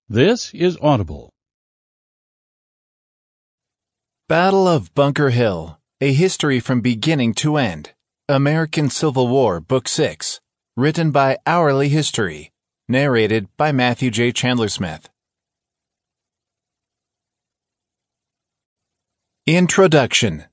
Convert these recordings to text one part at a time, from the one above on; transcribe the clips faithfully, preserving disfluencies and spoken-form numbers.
This is Audible. Battle of Bunker Hill, A History from Beginning to End. American Civil War, Book six. Written by Hourly History. Narrated by Matthew J. Chandler Smith. Introduction.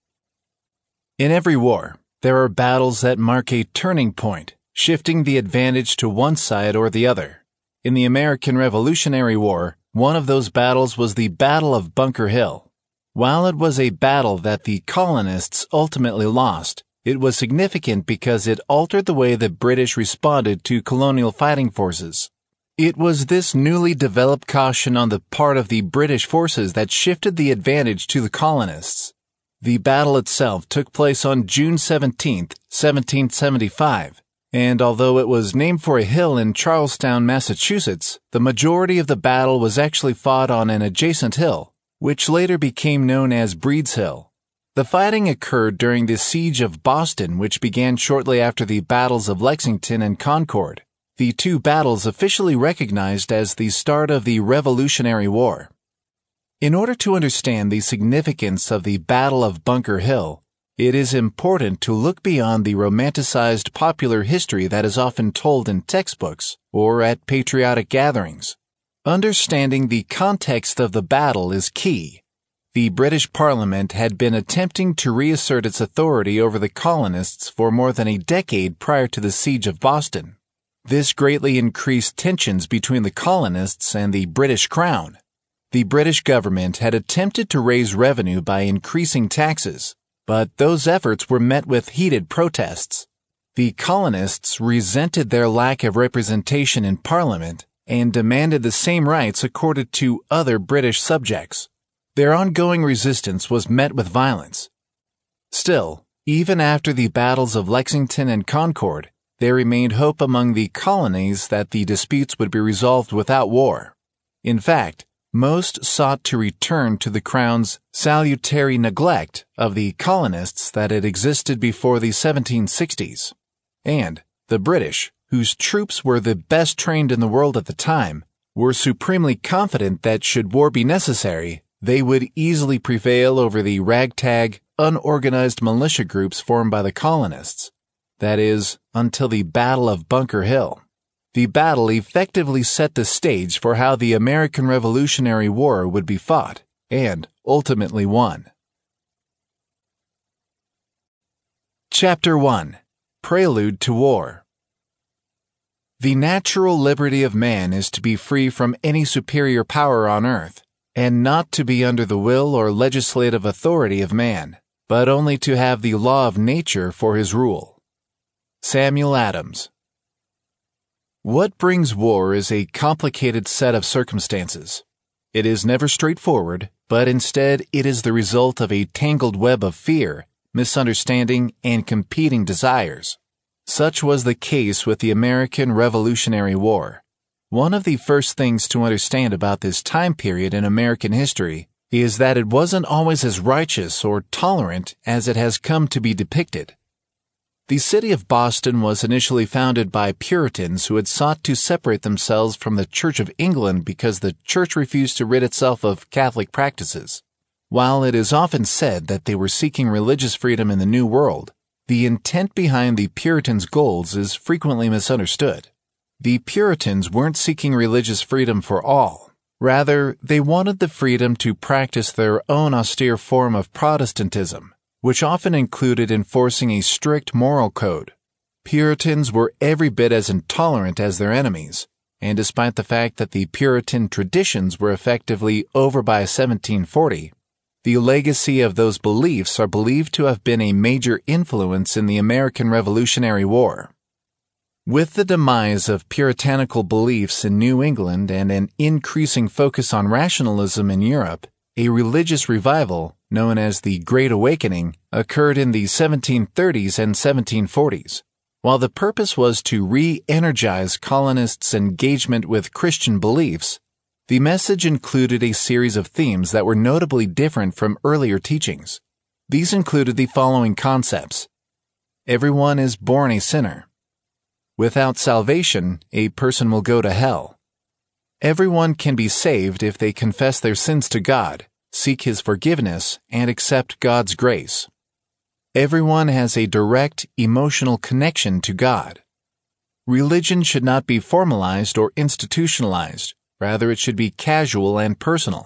In every war, there are battles that mark a turning point, shifting the advantage to one side or the other. In the American Revolutionary War, one of those battles was the Battle of Bunker Hill. While it was a battle that the colonists ultimately lost, it was significant because it altered the way the British responded to colonial fighting forces. It was this newly developed caution on the part of the British forces that shifted the advantage to the colonists. The battle itself took place on June seventeenth, seventeen seventy-five, and although it was named for a hill in Charlestown, Massachusetts, the majority of the battle was actually fought on an adjacent hill, which later became known as Breed's Hill. The fighting occurred during the Siege of Boston, which began shortly after the battles of Lexington and Concord, the two battles officially recognized as the start of the Revolutionary War. In order to understand the significance of the Battle of Bunker Hill, it is important to look beyond the romanticized popular history that is often told in textbooks or at patriotic gatherings. Understanding the context of the battle is key. The British Parliament had been attempting to reassert its authority over the colonists for more than a decade prior to the Siege of Boston. This greatly increased tensions between the colonists and the British Crown. The British government had attempted to raise revenue by increasing taxes, but those efforts were met with heated protests. The colonists resented their lack of representation in Parliament and demanded the same rights accorded to other British subjects. Their ongoing resistance was met with violence. Still, even after the battles of Lexington and Concord, there remained hope among the colonies that the disputes would be resolved without war. In fact, most sought to return to the Crown's salutary neglect of the colonists that had existed before the seventeen sixties. And the British, whose troops were the best trained in the world at the time, were supremely confident that should war be necessary, they would easily prevail over the ragtag, unorganized militia groups formed by the colonists. That is, until the Battle of Bunker Hill. The battle effectively set the stage for how the American Revolutionary War would be fought, and ultimately won. Chapter one. Prelude to War. The natural liberty of man is to be free from any superior power on earth, and not to be under the will or legislative authority of man, but only to have the law of nature for his rule. Samuel Adams. What brings war is a complicated set of circumstances. It is never straightforward, but instead it is the result of a tangled web of fear, misunderstanding, and competing desires. Such was the case with the American Revolutionary War. One of the first things to understand about this time period in American history is that it wasn't always as righteous or tolerant as it has come to be depicted. The city of Boston was initially founded by Puritans who had sought to separate themselves from the Church of England because the Church refused to rid itself of Catholic practices. While it is often said that they were seeking religious freedom in the New World, the intent behind the Puritans' goals is frequently misunderstood. The Puritans weren't seeking religious freedom for all. Rather, they wanted the freedom to practice their own austere form of Protestantism, which often included enforcing a strict moral code. Puritans were every bit as intolerant as their enemies, and despite the fact that the Puritan traditions were effectively over by seventeen forty, the legacy of those beliefs are believed to have been a major influence in the American Revolutionary War. With the demise of puritanical beliefs in New England and an increasing focus on rationalism in Europe, a religious revival, known as the Great Awakening, occurred in the seventeen thirties and seventeen forties. While the purpose was to re-energize colonists' engagement with Christian beliefs, the message included a series of themes that were notably different from earlier teachings. These included the following concepts. Everyone is born a sinner. Without salvation, a person will go to hell. Everyone can be saved if they confess their sins to God, seek His forgiveness, and accept God's grace. Everyone has a direct, emotional connection to God. Religion should not be formalized or institutionalized. Rather, it should be casual and personal.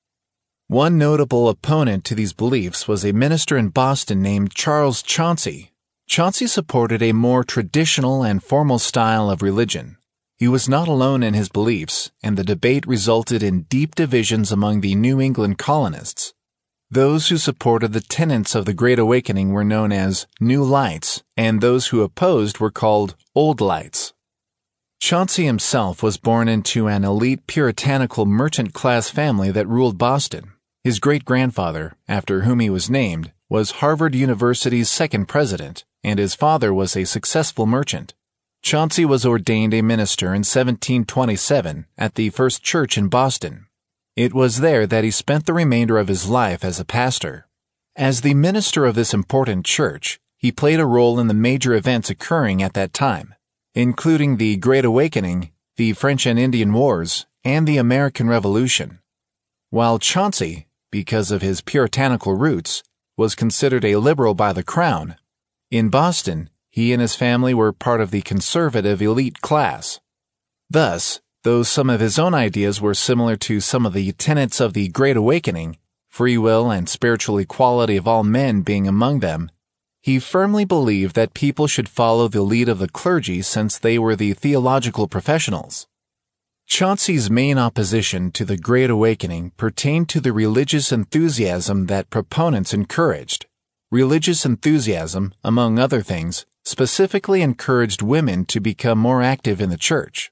One notable opponent to these beliefs was a minister in Boston named Charles Chauncy. Chauncy supported a more traditional and formal style of religion. He was not alone in his beliefs, and the debate resulted in deep divisions among the New England colonists. Those who supported the tenets of the Great Awakening were known as New Lights, and those who opposed were called Old Lights. Chauncy himself was born into an elite puritanical merchant-class family that ruled Boston. His great-grandfather, after whom he was named, was Harvard University's second president, and his father was a successful merchant. Chauncy was ordained a minister in seventeen twenty-seven at the First Church in Boston. It was there that he spent the remainder of his life as a pastor. As the minister of this important church, he played a role in the major events occurring at that time, including the Great Awakening, the French and Indian Wars, and the American Revolution. While Chauncy, because of his puritanical roots, was considered a liberal by the Crown, in Boston, he and his family were part of the conservative elite class. Thus, though some of his own ideas were similar to some of the tenets of the Great Awakening, free will and spiritual equality of all men being among them, he firmly believed that people should follow the lead of the clergy since they were the theological professionals. Chauncy's main opposition to the Great Awakening pertained to the religious enthusiasm that proponents encouraged. Religious enthusiasm, among other things, specifically encouraged women to become more active in the church.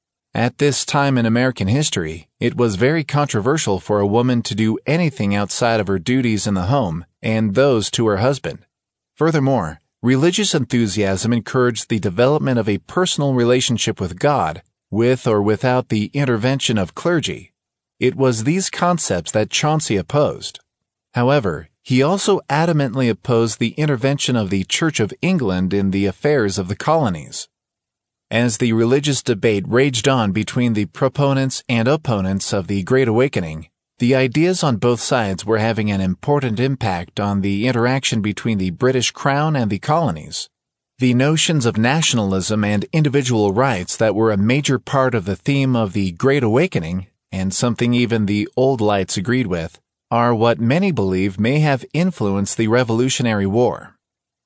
At this time in American history, it was very controversial for a woman to do anything outside of her duties in the home and those to her husband. Furthermore, religious enthusiasm encouraged the development of a personal relationship with God, with or without the intervention of clergy. It was these concepts that Chauncy opposed. However, he also adamantly opposed the intervention of the Church of England in the affairs of the colonies. As the religious debate raged on between the proponents and opponents of the Great Awakening, the ideas on both sides were having an important impact on the interaction between the British Crown and the colonies. The notions of nationalism and individual rights that were a major part of the theme of the Great Awakening, and something even the Old Lights agreed with, are what many believe may have influenced the Revolutionary War.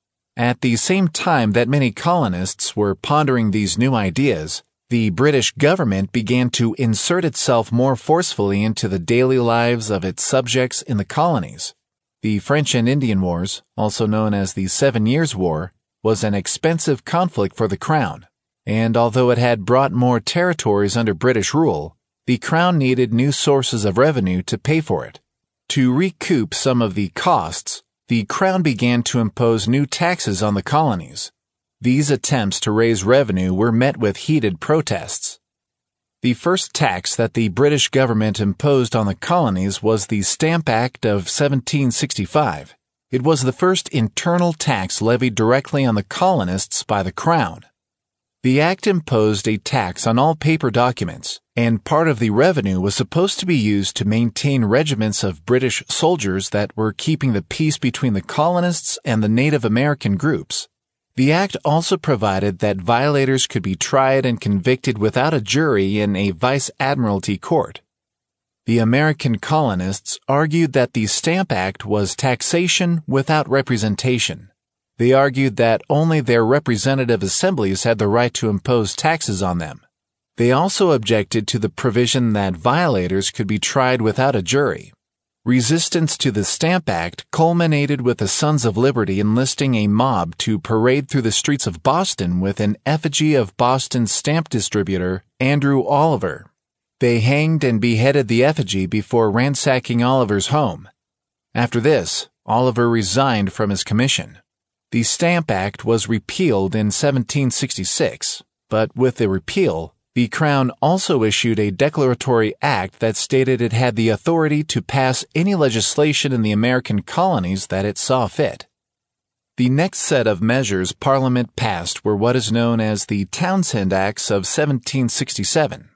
At the same time that many colonists were pondering these new ideas, the British government began to insert itself more forcefully into the daily lives of its subjects in the colonies. The French and Indian Wars, also known as the Seven Years' War, was an expensive conflict for the Crown, and although it had brought more territories under British rule, the Crown needed new sources of revenue to pay for it. To recoup some of the costs, the Crown began to impose new taxes on the colonies. These attempts to raise revenue were met with heated protests. The first tax that the British government imposed on the colonies was the Stamp Act of seventeen sixty-five. It was the first internal tax levied directly on the colonists by the Crown. The act imposed a tax on all paper documents, and part of the revenue was supposed to be used to maintain regiments of British soldiers that were keeping the peace between the colonists and the Native American groups. The act also provided that violators could be tried and convicted without a jury in a vice-admiralty court. The American colonists argued that the Stamp Act was taxation without representation. They argued that only their representative assemblies had the right to impose taxes on them. They also objected to the provision that violators could be tried without a jury. Resistance to the Stamp Act culminated with the Sons of Liberty enlisting a mob to parade through the streets of Boston with an effigy of Boston's stamp distributor, Andrew Oliver. They hanged and beheaded the effigy before ransacking Oliver's home. After this, Oliver resigned from his commission. The Stamp Act was repealed in seventeen sixty-six, but with the repeal, the Crown also issued a declaratory act that stated it had the authority to pass any legislation in the American colonies that it saw fit. The next set of measures Parliament passed were what is known as the Townshend Acts of seventeen sixty-seven.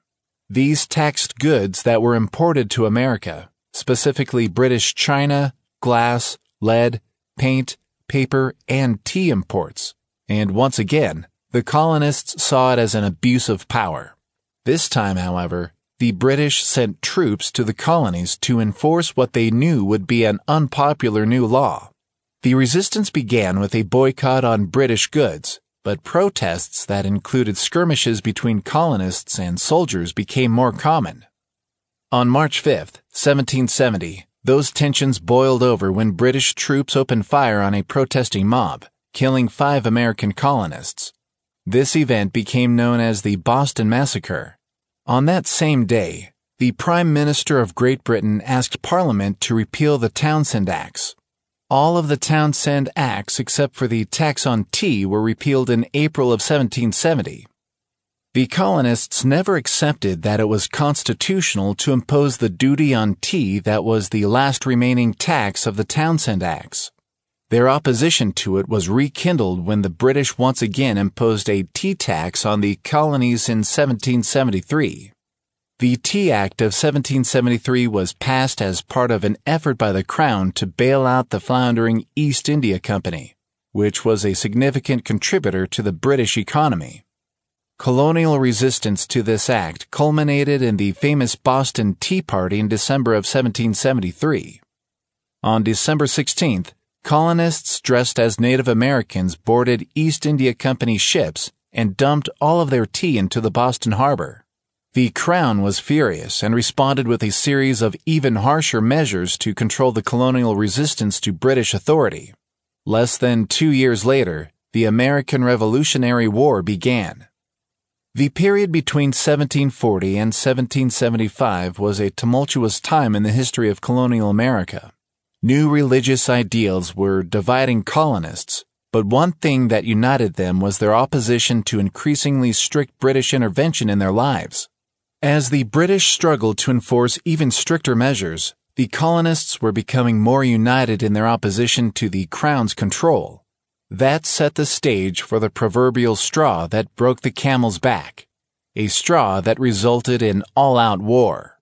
These taxed goods that were imported to America, specifically British china, glass, lead, paint, paper, and tea imports. And once again, the colonists saw it as an abuse of power. This time, however, the British sent troops to the colonies to enforce what they knew would be an unpopular new law. The resistance began with a boycott on British goods, but protests that included skirmishes between colonists and soldiers became more common. On March fifth, seventeen seventy, those tensions boiled over when British troops opened fire on a protesting mob, killing five American colonists. This event became known as the Boston Massacre. On that same day, the Prime Minister of Great Britain asked Parliament to repeal the Townshend Acts. All of the Townshend Acts except for the tax on tea were repealed in April of seventeen seventy. The colonists never accepted that it was constitutional to impose the duty on tea that was the last remaining tax of the Townshend Acts. Their opposition to it was rekindled when the British once again imposed a tea tax on the colonies in seventeen seventy-three. The Tea Act of seventeen seventy-three was passed as part of an effort by the Crown to bail out the floundering East India Company, which was a significant contributor to the British economy. Colonial resistance to this act culminated in the famous Boston Tea Party in December of seventeen seventy-three. On December sixteenth, colonists dressed as Native Americans boarded East India Company ships and dumped all of their tea into the Boston harbor. The Crown was furious and responded with a series of even harsher measures to control the colonial resistance to British authority. Less than two years later, the American Revolutionary War began. The period between seventeen forty and seventeen seventy-five was a tumultuous time in the history of colonial America. New religious ideals were dividing colonists, but one thing that united them was their opposition to increasingly strict British intervention in their lives. As the British struggled to enforce even stricter measures, the colonists were becoming more united in their opposition to the Crown's control. That set the stage for the proverbial straw that broke the camel's back, a straw that resulted in all-out war.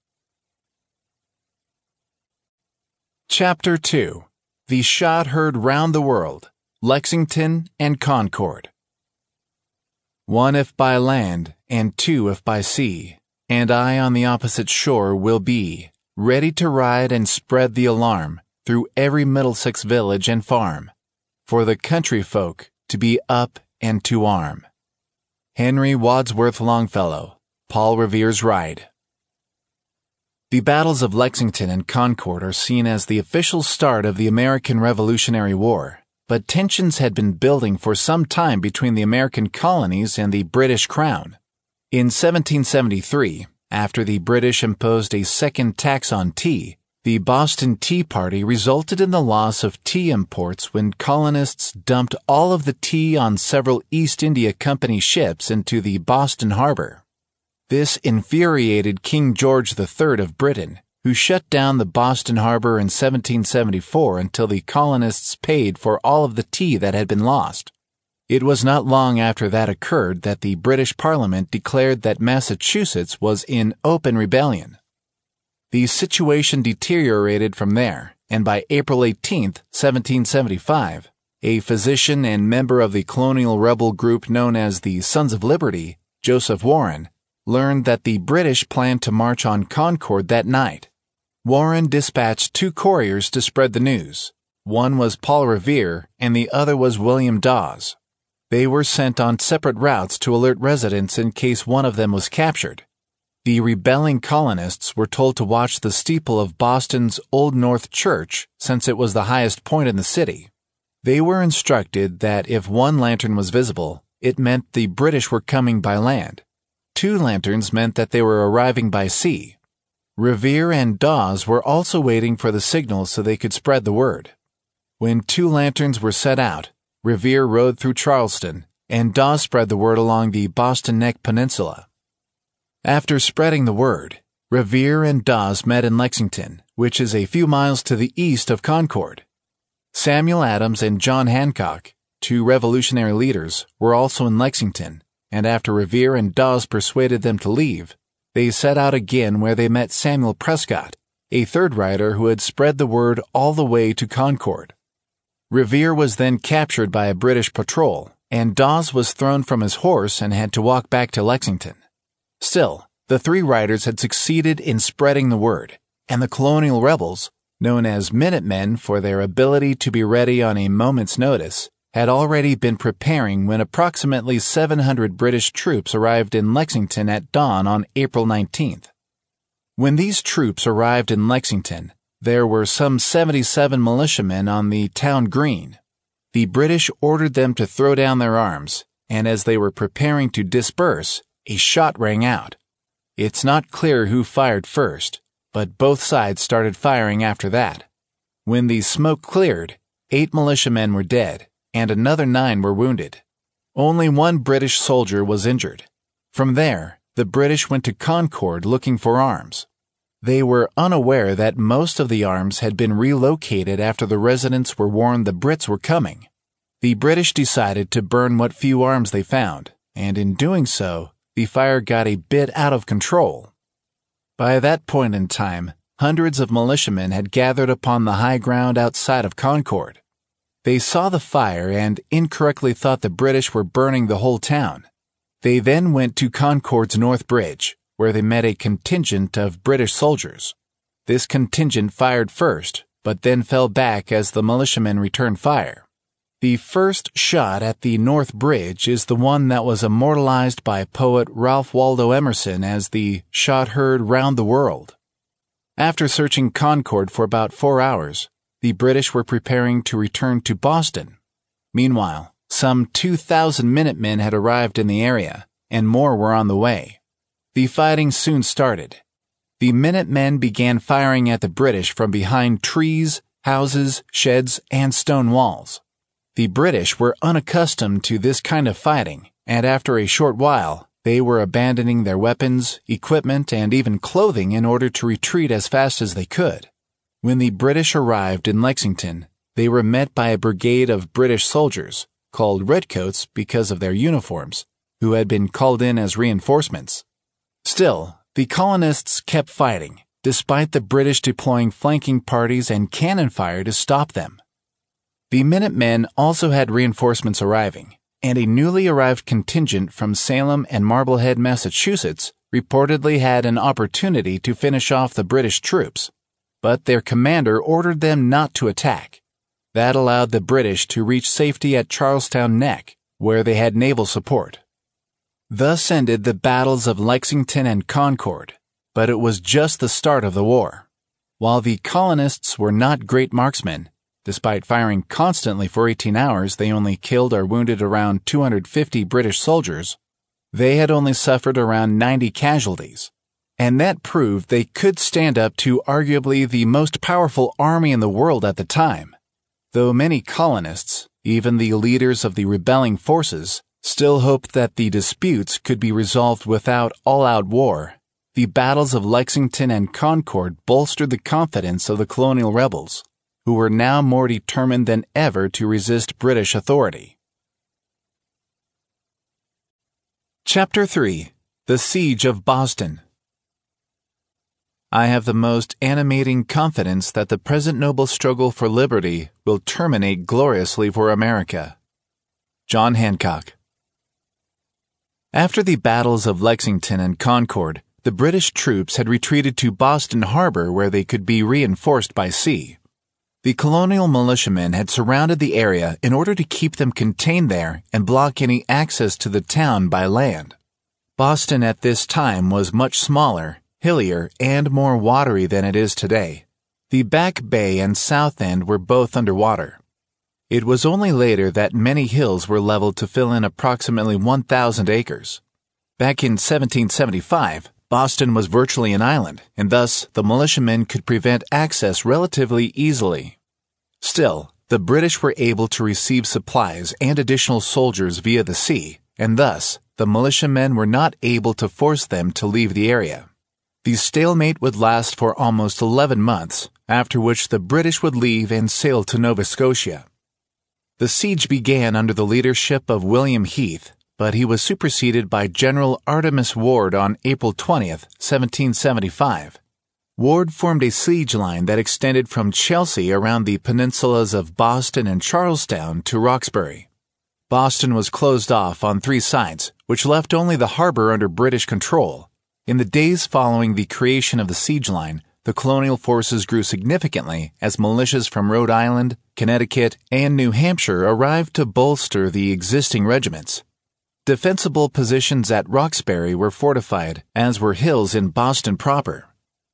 Chapter two. The Shot Heard Round the World, Lexington and Concord. One if by land, and two if by sea, and I on the opposite shore will be, ready to ride and spread the alarm through every Middlesex village and farm, for the country folk to be up and to arm. Henry Wadsworth Longfellow, Paul Revere's Ride. The battles of Lexington and Concord are seen as the official start of the American Revolutionary War, but tensions had been building for some time between the American colonies and the British Crown. In seventeen seventy-three, after the British imposed a second tax on tea, the Boston Tea Party resulted in the loss of tea imports when colonists dumped all of the tea on several East India Company ships into the Boston harbor. This infuriated King George the Third of Britain, who shut down the Boston harbor in seventeen seventy-four until the colonists paid for all of the tea that had been lost. It was not long after that occurred that the British Parliament declared that Massachusetts was in open rebellion. The situation deteriorated from there, and by April eighteenth, seventeen seventy-five, a physician and member of the colonial rebel group known as the Sons of Liberty, Joseph Warren, learned that the British planned to march on Concord that night. Warren dispatched two couriers to spread the news. One was Paul Revere, and the other was William Dawes. They were sent on separate routes to alert residents in case one of them was captured. The rebelling colonists were told to watch the steeple of Boston's Old North Church since it was the highest point in the city. They were instructed that if one lantern was visible, it meant the British were coming by land. Two lanterns meant that they were arriving by sea. Revere and Dawes were also waiting for the signal so they could spread the word. When two lanterns were set out, Revere rode through Charleston, and Dawes spread the word along the Boston Neck Peninsula. After spreading the word, Revere and Dawes met in Lexington, which is a few miles to the east of Concord. Samuel Adams and John Hancock, two revolutionary leaders, were also in Lexington, and after Revere and Dawes persuaded them to leave, They set out again where they met Samuel Prescott, a third rider who had spread the word all the way to Concord. Revere was then captured by a British patrol, and Dawes was thrown from his horse and had to walk back to Lexington. Still, the three riders had succeeded in spreading the word, and the colonial rebels, known as Minutemen for their ability to be ready on a moment's notice, had already been preparing when approximately seven hundred British troops arrived in Lexington at dawn on April nineteenth. When these troops arrived in Lexington, there were some seventy-seven militiamen on the town green. The British ordered them to throw down their arms, and as they were preparing to disperse, a shot rang out. It's not clear who fired first, but both sides started firing after that. When the smoke cleared, eight militiamen were dead, and another nine were wounded. Only one British soldier was injured. From there, the British went to Concord looking for arms. They were unaware that most of the arms had been relocated after the residents were warned the Brits were coming. The British decided to burn what few arms they found, and in doing so, the fire got a bit out of control. By that point in time, hundreds of militiamen had gathered upon the high ground outside of Concord. They saw the fire and incorrectly thought the British were burning the whole town. They then went to Concord's North Bridge, where they met a contingent of British soldiers. This contingent fired first, but then fell back as the militiamen returned fire. The first shot at the North Bridge is the one that was immortalized by poet Ralph Waldo Emerson as the shot heard round the world. After searching Concord for about four hours, the British were preparing to return to Boston. Meanwhile, some two thousand Minutemen had arrived in the area, and more were on the way. The fighting soon started. The Minutemen began firing at the British from behind trees, houses, sheds, and stone walls. The British were unaccustomed to this kind of fighting, and after a short while, they were abandoning their weapons, equipment, and even clothing in order to retreat as fast as they could. When the British arrived in Lexington, they were met by a brigade of British soldiers, called Redcoats because of their uniforms, who had been called in as reinforcements. Still, the colonists kept fighting, despite the British deploying flanking parties and cannon fire to stop them. The Minutemen also had reinforcements arriving, and a newly arrived contingent from Salem and Marblehead, Massachusetts, reportedly had an opportunity to finish off the British troops, but their commander ordered them not to attack. That allowed the British to reach safety at Charlestown Neck, where they had naval support. Thus ended the battles of Lexington and Concord, but it was just the start of the war. While the colonists were not great marksmen, despite firing constantly for eighteen hours, they only killed or wounded around two hundred fifty British soldiers. They had only suffered around ninety casualties, and that proved they could stand up to arguably the most powerful army in the world at the time. Though many colonists, even the leaders of the rebelling forces, still hoped that the disputes could be resolved without all-out war, the battles of Lexington and Concord bolstered the confidence of the colonial rebels, who were now more determined than ever to resist British authority. Chapter three. The Siege of Boston. I have the most animating confidence that the present noble struggle for liberty will terminate gloriously for America. John Hancock. After the battles of Lexington and Concord, the British troops had retreated to Boston Harbor where they could be reinforced by sea. The colonial militiamen had surrounded the area in order to keep them contained there and block any access to the town by land. Boston at this time was much smaller, hillier, and more watery than it is today. The Back Bay and South End were both underwater. It was only later that many hills were leveled to fill in approximately one thousand acres. Back in seventeen seventy-five, Boston was virtually an island, and thus the militiamen could prevent access relatively easily. Still, the British were able to receive supplies and additional soldiers via the sea, and thus the militiamen were not able to force them to leave the area. The stalemate would last for almost eleven months, after which the British would leave and sail to Nova Scotia. The siege began under the leadership of William Heath, but he was superseded by General Artemas Ward on April twentieth, seventeen seventy-five. Ward formed a siege line that extended from Chelsea around the peninsulas of Boston and Charlestown to Roxbury. Boston was closed off on three sides, which left only the harbor under British control. In the days following the creation of the siege line, the colonial forces grew significantly as militias from Rhode Island, Connecticut, and New Hampshire arrived to bolster the existing regiments. Defensible positions at Roxbury were fortified, as were hills in Boston proper.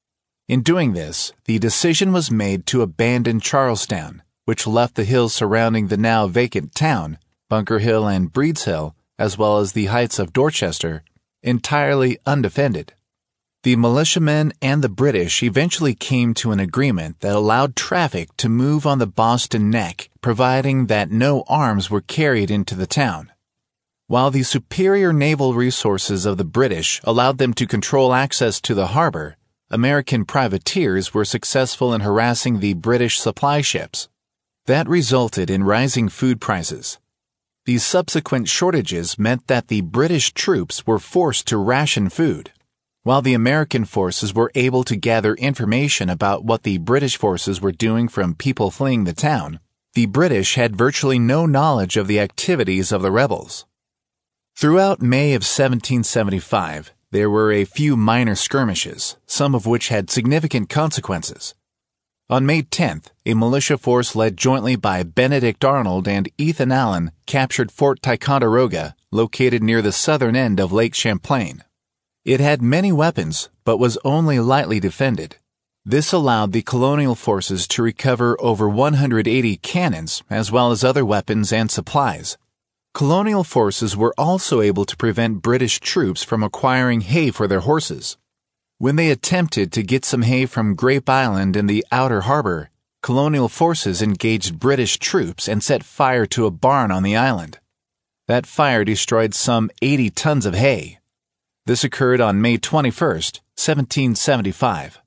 In doing this, the decision was made to abandon Charlestown, which left the hills surrounding the now vacant town, Bunker Hill and Breed's Hill, as well as the heights of Dorchester, entirely undefended. The militiamen and the British eventually came to an agreement that allowed traffic to move on the Boston Neck, providing that no arms were carried into the town. While the superior naval resources of the British allowed them to control access to the harbor, American privateers were successful in harassing the British supply ships. That resulted in rising food prices. These subsequent shortages meant that the British troops were forced to ration food. While the American forces were able to gather information about what the British forces were doing from people fleeing the town, the British had virtually no knowledge of the activities of the rebels. Throughout May of seventeen seventy-five, there were a few minor skirmishes, some of which had significant consequences. On May tenth, a militia force led jointly by Benedict Arnold and Ethan Allen captured Fort Ticonderoga, located near the southern end of Lake Champlain. It had many weapons, but was only lightly defended. This allowed the colonial forces to recover over one hundred eighty cannons, as well as other weapons and supplies. Colonial forces were also able to prevent British troops from acquiring hay for their horses. When they attempted to get some hay from Grape Island in the outer harbor, colonial forces engaged British troops and set fire to a barn on the island. That fire destroyed some eighty tons of hay. This occurred on May twenty-first, seventeen seventy-five.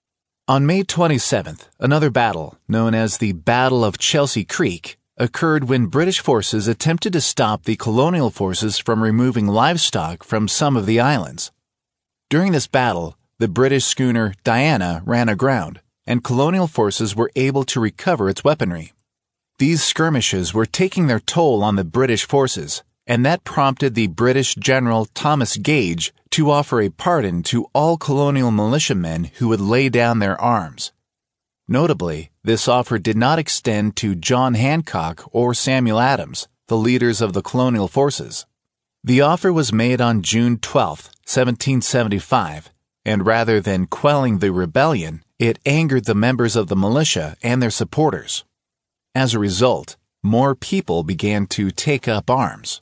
On May twenty-seventh, another battle, known as the Battle of Chelsea Creek, occurred when British forces attempted to stop the colonial forces from removing livestock from some of the islands. During this battle, the British schooner Diana ran aground, and colonial forces were able to recover its weaponry. These skirmishes were taking their toll on the British forces, and that prompted the British General Thomas Gage to offer a pardon to all colonial militiamen who would lay down their arms. Notably, this offer did not extend to John Hancock or Samuel Adams, the leaders of the colonial forces. The offer was made on June twelfth, seventeen seventy-five, and rather than quelling the rebellion, it angered the members of the militia and their supporters. As a result, more people began to take up arms.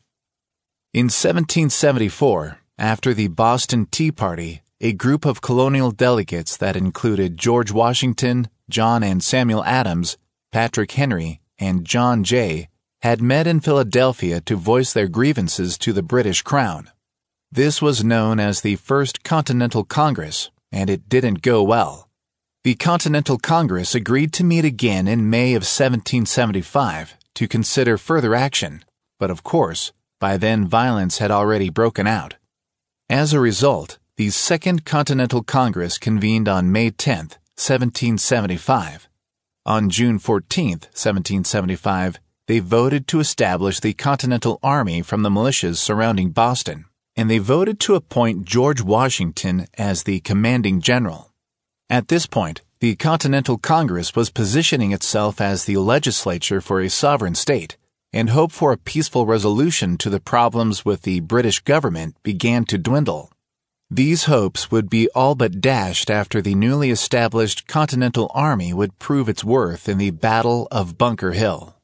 In seventeen seventy-four, after the Boston Tea Party, a group of colonial delegates that included George Washington, John and Samuel Adams, Patrick Henry, and John Jay had met in Philadelphia to voice their grievances to the British Crown. This was known as the First Continental Congress, and it didn't go well. The Continental Congress agreed to meet again in May of seventeen seventy-five to consider further action, but of course, by then violence had already broken out. As a result, the Second Continental Congress convened on May tenth, seventeen seventy-five. On June fourteenth, seventeen seventy-five, they voted to establish the Continental Army from the militias surrounding Boston, and they voted to appoint George Washington as the commanding general. At this point, the Continental Congress was positioning itself as the legislature for a sovereign state, and hope for a peaceful resolution to the problems with the British government began to dwindle. These hopes would be all but dashed after the newly established Continental Army would prove its worth in the Battle of Bunker Hill.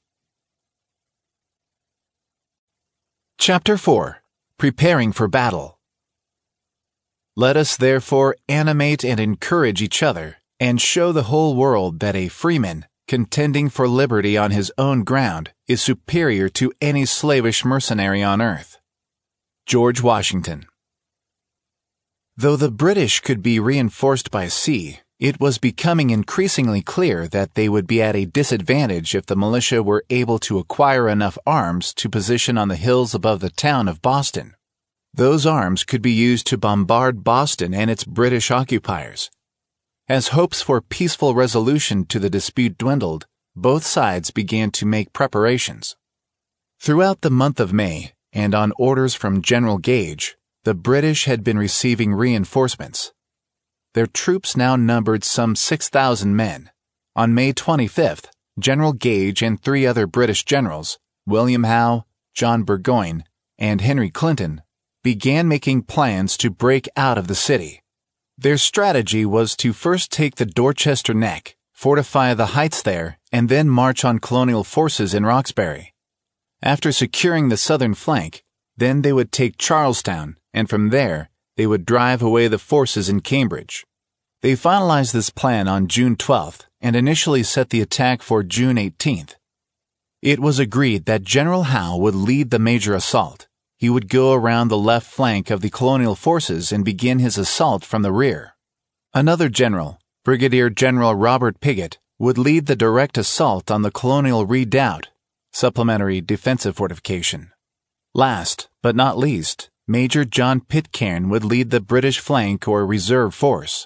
Chapter four. Preparing for Battle. Let us therefore animate and encourage each other, and show the whole world that a freeman, contending for liberty on his own ground, is superior to any slavish mercenary on earth. George Washington. Though the British could be reinforced by sea, It was becoming increasingly clear that they would be at a disadvantage if the militia were able to acquire enough arms to position on the hills above the town of Boston. Those arms could be used to bombard Boston and its British occupiers. As hopes for peaceful resolution to the dispute dwindled, both sides began to make preparations. Throughout the month of May, and on orders from General Gage, the British had been receiving reinforcements. Their troops now numbered some six thousand men. On May twenty-fifth, General Gage and three other British generals, William Howe, John Burgoyne, and Henry Clinton, began making plans to break out of the city. Their strategy was to first take the Dorchester Neck, fortify the heights there, and then march on colonial forces in Roxbury. After securing the southern flank, then they would take Charlestown, and from there, they would drive away the forces in Cambridge. They finalized this plan on June twelfth and initially set the attack for June eighteenth. It was agreed that General Howe would lead the major assault. He would go around the left flank of the colonial forces and begin his assault from the rear. Another general, Brigadier General Robert Piggott, would lead the direct assault on the colonial redoubt, supplementary defensive fortification. Last, but not least, Major John Pitcairn would lead the British flank or reserve force.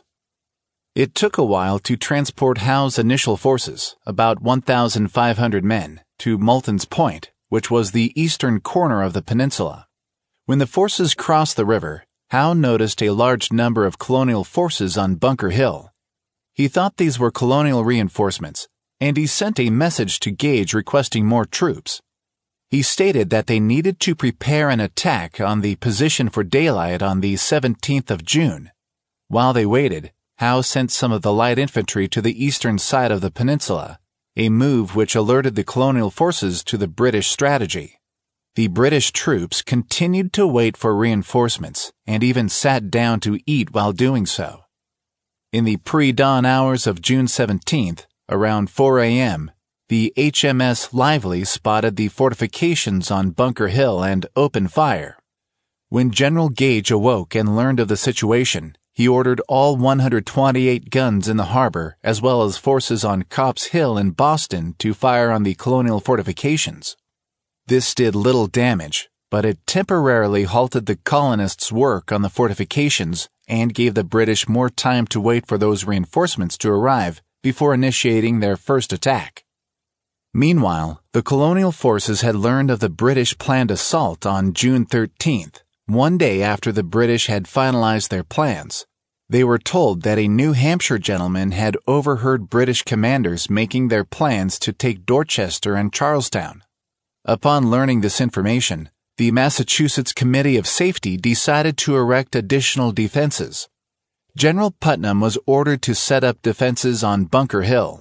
It took a while to transport Howe's initial forces, about one thousand five hundred men, to Moulton's Point, which was the eastern corner of the peninsula. When the forces crossed the river, Howe noticed a large number of colonial forces on Bunker Hill. He thought these were colonial reinforcements, and he sent a message to Gage requesting more troops. He stated that they needed to prepare an attack on the position for daylight on the seventeenth of June. While they waited, Howe sent some of the light infantry to the eastern side of the peninsula, a move which alerted the colonial forces to the British strategy. The British troops continued to wait for reinforcements and even sat down to eat while doing so. In the pre-dawn hours of June seventeenth, around four a.m., the H M S Lively spotted the fortifications on Bunker Hill and opened fire. When General Gage awoke and learned of the situation, he ordered all one hundred twenty-eight guns in the harbor, as well as forces on Copp's Hill in Boston, to fire on the colonial fortifications. This did little damage, but it temporarily halted the colonists' work on the fortifications and gave the British more time to wait for those reinforcements to arrive before initiating their first attack. Meanwhile, the colonial forces had learned of the British planned assault on June thirteenth, one day after the British had finalized their plans. They were told that a New Hampshire gentleman had overheard British commanders making their plans to take Dorchester and Charlestown. Upon learning this information, the Massachusetts Committee of Safety decided to erect additional defenses. General Putnam was ordered to set up defenses on Bunker Hill.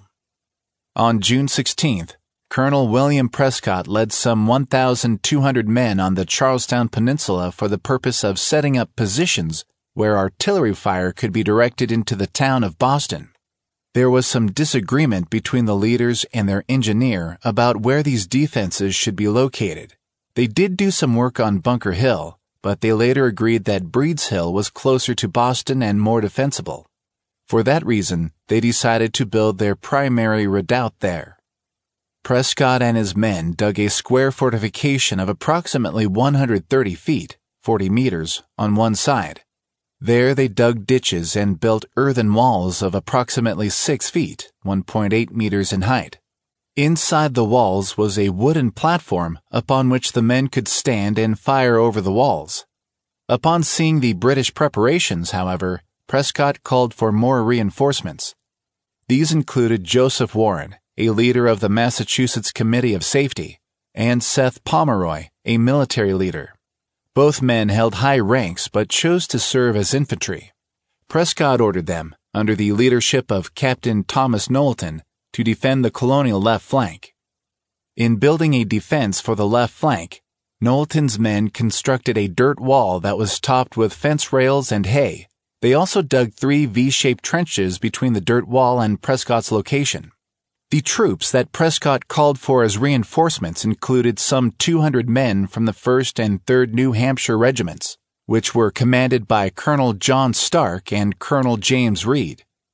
On June sixteenth, Colonel William Prescott led some one thousand two hundred men on the Charlestown Peninsula for the purpose of setting up positions where artillery fire could be directed into the town of Boston. There was some disagreement between the leaders and their engineer about where these defenses should be located. They did do some work on Bunker Hill, but they later agreed that Breed's Hill was closer to Boston and more defensible. For that reason, they decided to build their primary redoubt there. Prescott and his men dug a square fortification of approximately one hundred thirty feet, forty meters, on one side. There they dug ditches and built earthen walls of approximately six feet, one point eight meters in height. Inside the walls was a wooden platform upon which the men could stand and fire over the walls. Upon seeing the British preparations, however, Prescott called for more reinforcements. These included Joseph Warren, a leader of the Massachusetts Committee of Safety, and Seth Pomeroy, a military leader. Both men held high ranks but chose to serve as infantry. Prescott ordered them, under the leadership of Captain Thomas Knowlton, to defend the colonial left flank. In building a defense for the left flank, Knowlton's men constructed a dirt wall that was topped with fence rails and hay. They also dug three V-shaped trenches between the dirt wall and Prescott's location. The troops that Prescott called for as reinforcements included some two hundred men from the first and third New Hampshire regiments, which were commanded by Colonel John Stark and Colonel James Reed.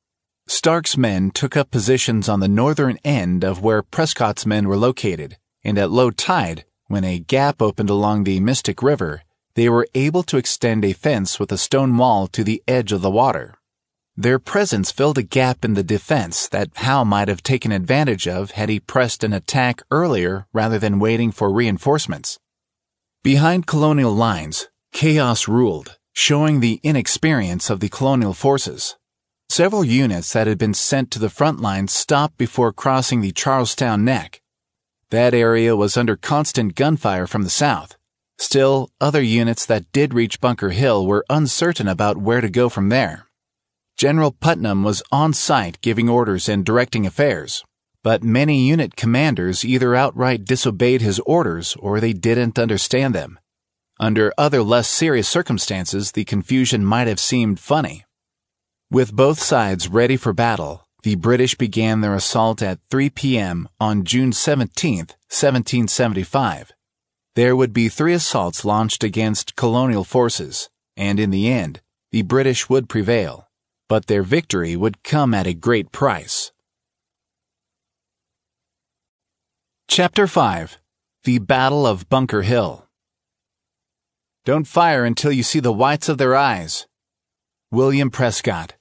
Stark's men took up positions on the northern end of where Prescott's men were located, and at low tide, when a gap opened along the Mystic River, they were able to extend a fence with a stone wall to the edge of the water. Their presence filled a gap in the defense that Howe might have taken advantage of had he pressed an attack earlier rather than waiting for reinforcements. Behind colonial lines, chaos ruled, showing the inexperience of the colonial forces. Several units that had been sent to the front lines stopped before crossing the Charlestown Neck. That area was under constant gunfire from the south. Still, other units that did reach Bunker Hill were uncertain about where to go from there. General Putnam was on site giving orders and directing affairs, but many unit commanders either outright disobeyed his orders or they didn't understand them. Under other less serious circumstances, the confusion might have seemed funny. With both sides ready for battle, the British began their assault at three p.m. on June seventeenth, seventeen seventy-five. There would be three assaults launched against colonial forces, and in the end, the British would prevail, but their victory would come at a great price. Chapter five. The Battle of Bunker Hill. Don't fire until you see the whites of their eyes. William Prescott.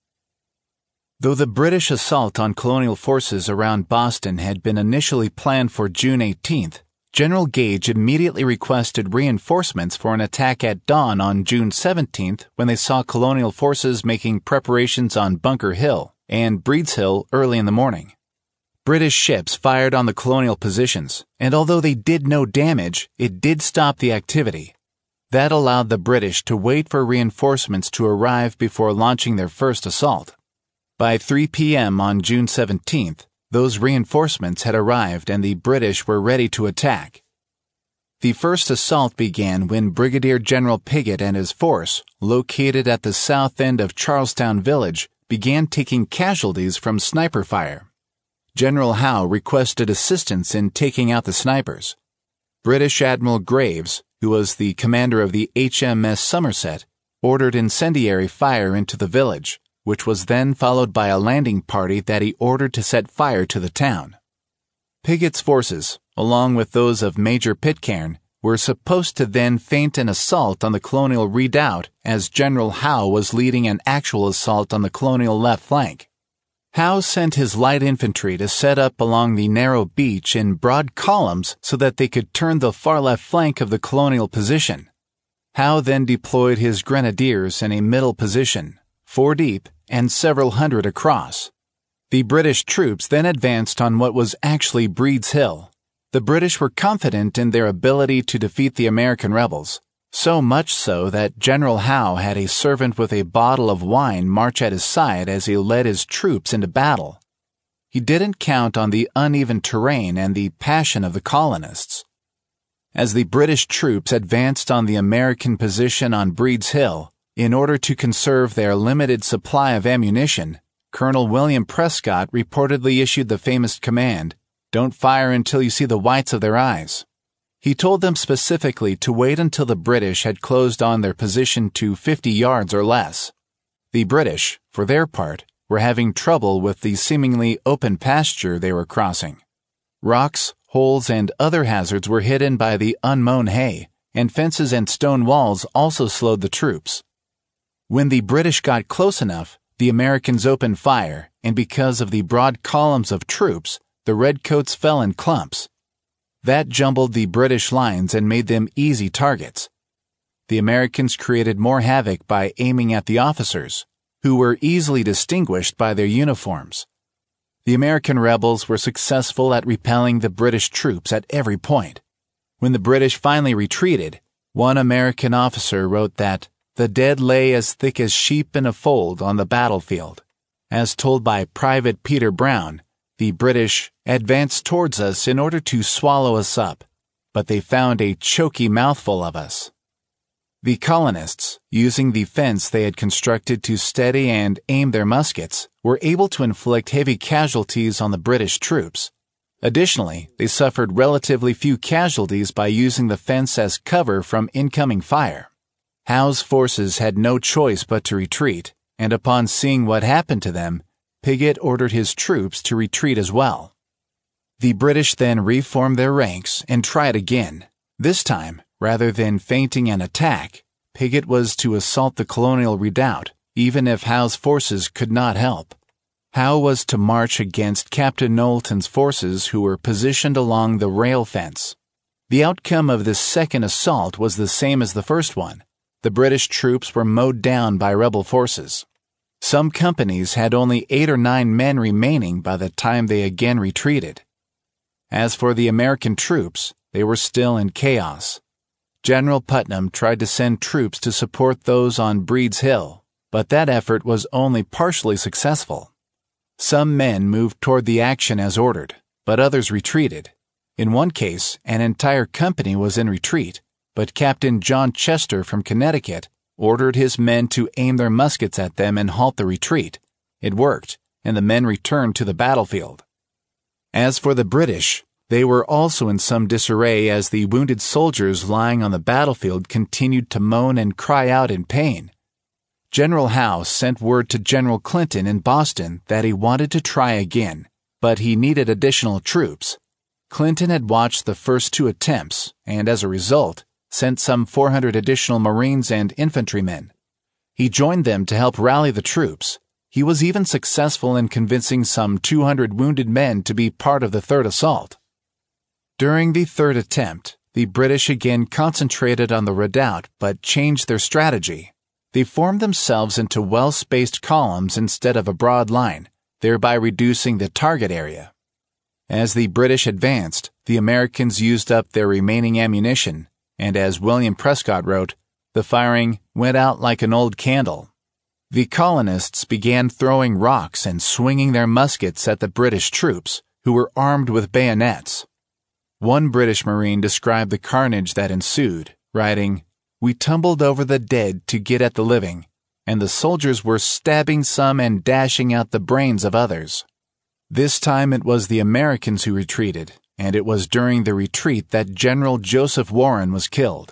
Though the British assault on colonial forces around Boston had been initially planned for June eighteenth, General Gage immediately requested reinforcements for an attack at dawn on June seventeenth when they saw colonial forces making preparations on Bunker Hill and Breed's Hill early in the morning. British ships fired on the colonial positions, and although they did no damage, it did stop the activity. That allowed the British to wait for reinforcements to arrive before launching their first assault. By three p.m. on June seventeenth, those reinforcements had arrived and the British were ready to attack. The first assault began when Brigadier General Piggott and his force, located at the south end of Charlestown Village, began taking casualties from sniper fire. General Howe requested assistance in taking out the snipers. British Admiral Graves, who was the commander of the H M S Somerset, ordered incendiary fire into the village, which was then followed by a landing party that he ordered to set fire to the town. Piggott's forces, along with those of Major Pitcairn, were supposed to then feint an assault on the colonial redoubt as General Howe was leading an actual assault on the colonial left flank. Howe sent his light infantry to set up along the narrow beach in broad columns so that they could turn the far left flank of the colonial position. Howe then deployed his grenadiers in a middle position, four deep, and several hundred across. The British troops then advanced on what was actually Breed's Hill. The British were confident in their ability to defeat the American rebels, so much so that General Howe had a servant with a bottle of wine march at his side as he led his troops into battle. He didn't count on the uneven terrain and the passion of the colonists. As the British troops advanced on the American position on Breed's Hill, in order to conserve their limited supply of ammunition, Colonel William Prescott reportedly issued the famous command, "Don't fire until you see the whites of their eyes." He told them specifically to wait until the British had closed on their position to fifty yards or less. The British, for their part, were having trouble with the seemingly open pasture they were crossing. Rocks, holes, and other hazards were hidden by the unmown hay, and fences and stone walls also slowed the troops. When the British got close enough, the Americans opened fire, and because of the broad columns of troops, the redcoats fell in clumps. That jumbled the British lines and made them easy targets. The Americans created more havoc by aiming at the officers, who were easily distinguished by their uniforms. The American rebels were successful at repelling the British troops at every point. When the British finally retreated, one American officer wrote that the dead lay as thick as sheep in a fold on the battlefield. As told by Private Peter Brown, the British advanced towards us in order to swallow us up, but they found a choky mouthful of us. The colonists, using the fence they had constructed to steady and aim their muskets, were able to inflict heavy casualties on the British troops. Additionally, they suffered relatively few casualties by using the fence as cover from incoming fire. Howe's forces had no choice but to retreat, and upon seeing what happened to them, Piggott ordered his troops to retreat as well. The British then reformed their ranks and tried again. This time, rather than feinting an attack, Piggott was to assault the colonial redoubt, even if Howe's forces could not help. Howe was to march against Captain Knowlton's forces who were positioned along the rail fence. The outcome of this second assault was the same as the first one. The British troops were mowed down by rebel forces. Some companies had only eight or nine men remaining by the time they again retreated. As for the American troops, they were still in chaos. General Putnam tried to send troops to support those on Breed's Hill, but that effort was only partially successful. Some men moved toward the action as ordered, but others retreated. In one case, an entire company was in retreat, but Captain John Chester from Connecticut ordered his men to aim their muskets at them and halt the retreat. It worked, and the men returned to the battlefield. As for the British, they were also in some disarray as the wounded soldiers lying on the battlefield continued to moan and cry out in pain. General Howe sent word to General Clinton in Boston that he wanted to try again, but he needed additional troops. Clinton had watched the first two attempts and, as a result, sent some four hundred additional Marines and infantrymen. He joined them to help rally the troops. He was even successful in convincing some two hundred wounded men to be part of the third assault. During the third attempt, the British again concentrated on the redoubt but changed their strategy. They formed themselves into well-spaced columns instead of a broad line, thereby reducing the target area. As the British advanced, the Americans used up their remaining ammunition, and as William Prescott wrote, the firing went out like an old candle. The colonists began throwing rocks and swinging their muskets at the British troops, who were armed with bayonets. One British Marine described the carnage that ensued, writing, "We tumbled over the dead to get at the living, and the soldiers were stabbing some and dashing out the brains of others." This time it was the Americans who retreated, and it was during the retreat that General Joseph Warren was killed.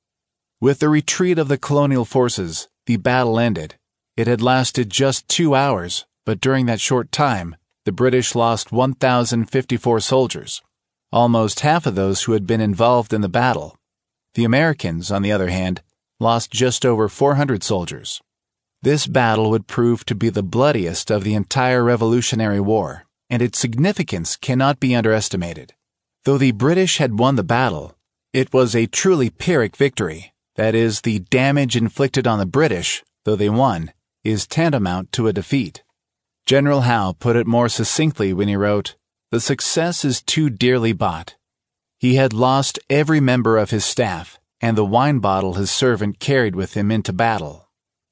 With the retreat of the colonial forces, the battle ended. It had lasted just two hours, but during that short time, the British lost one thousand fifty-four soldiers, almost half of those who had been involved in the battle. The Americans, on the other hand, lost just over four hundred soldiers. This battle would prove to be the bloodiest of the entire Revolutionary War, and its significance cannot be underestimated. Though the British had won the battle, it was a truly Pyrrhic victory. That is, the damage inflicted on the British, though they won, is tantamount to a defeat. General Howe put it more succinctly when he wrote, "The success is too dearly bought." He had lost every member of his staff, and the wine bottle his servant carried with him into battle.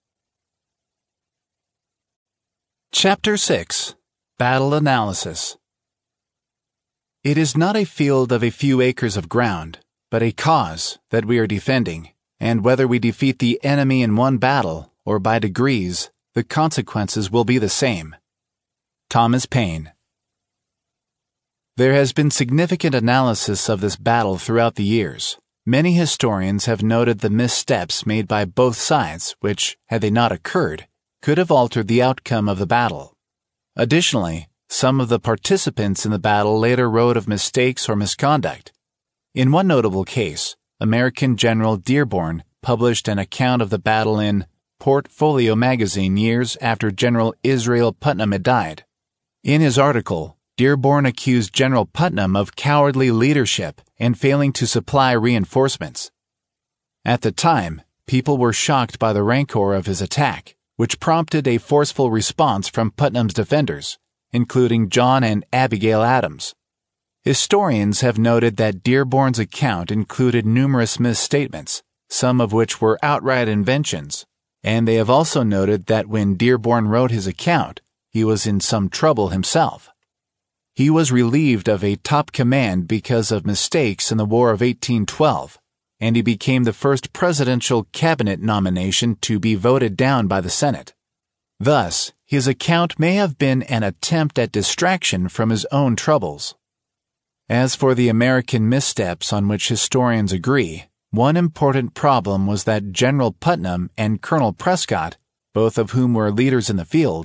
Chapter six. Battle Analysis. It is not a field of a few acres of ground, but a cause that we are defending, and whether we defeat the enemy in one battle or by degrees, the consequences will be the same. Thomas Paine. There has been significant analysis of this battle throughout the years. Many historians have noted the missteps made by both sides, which, had they not occurred, could have altered the outcome of the battle. Additionally, some of the participants in the battle later wrote of mistakes or misconduct. In one notable case, American General Dearborn published an account of the battle in Portfolio magazine years after General Israel Putnam had died. In his article, Dearborn accused General Putnam of cowardly leadership and failing to supply reinforcements. At the time, people were shocked by the rancor of his attack, which prompted a forceful response from Putnam's defenders, including John and Abigail Adams. Historians have noted that Dearborn's account included numerous misstatements, some of which were outright inventions, and they have also noted that when Dearborn wrote his account, he was in some trouble himself. He was relieved of a top command because of mistakes in the War of eighteen twelve, and he became the first presidential cabinet nomination to be voted down by the Senate. Thus, his account may have been an attempt at distraction from his own troubles. As for the American missteps on which historians agree, one important problem was that General Putnam and Colonel Prescott, both of whom were leaders in the field,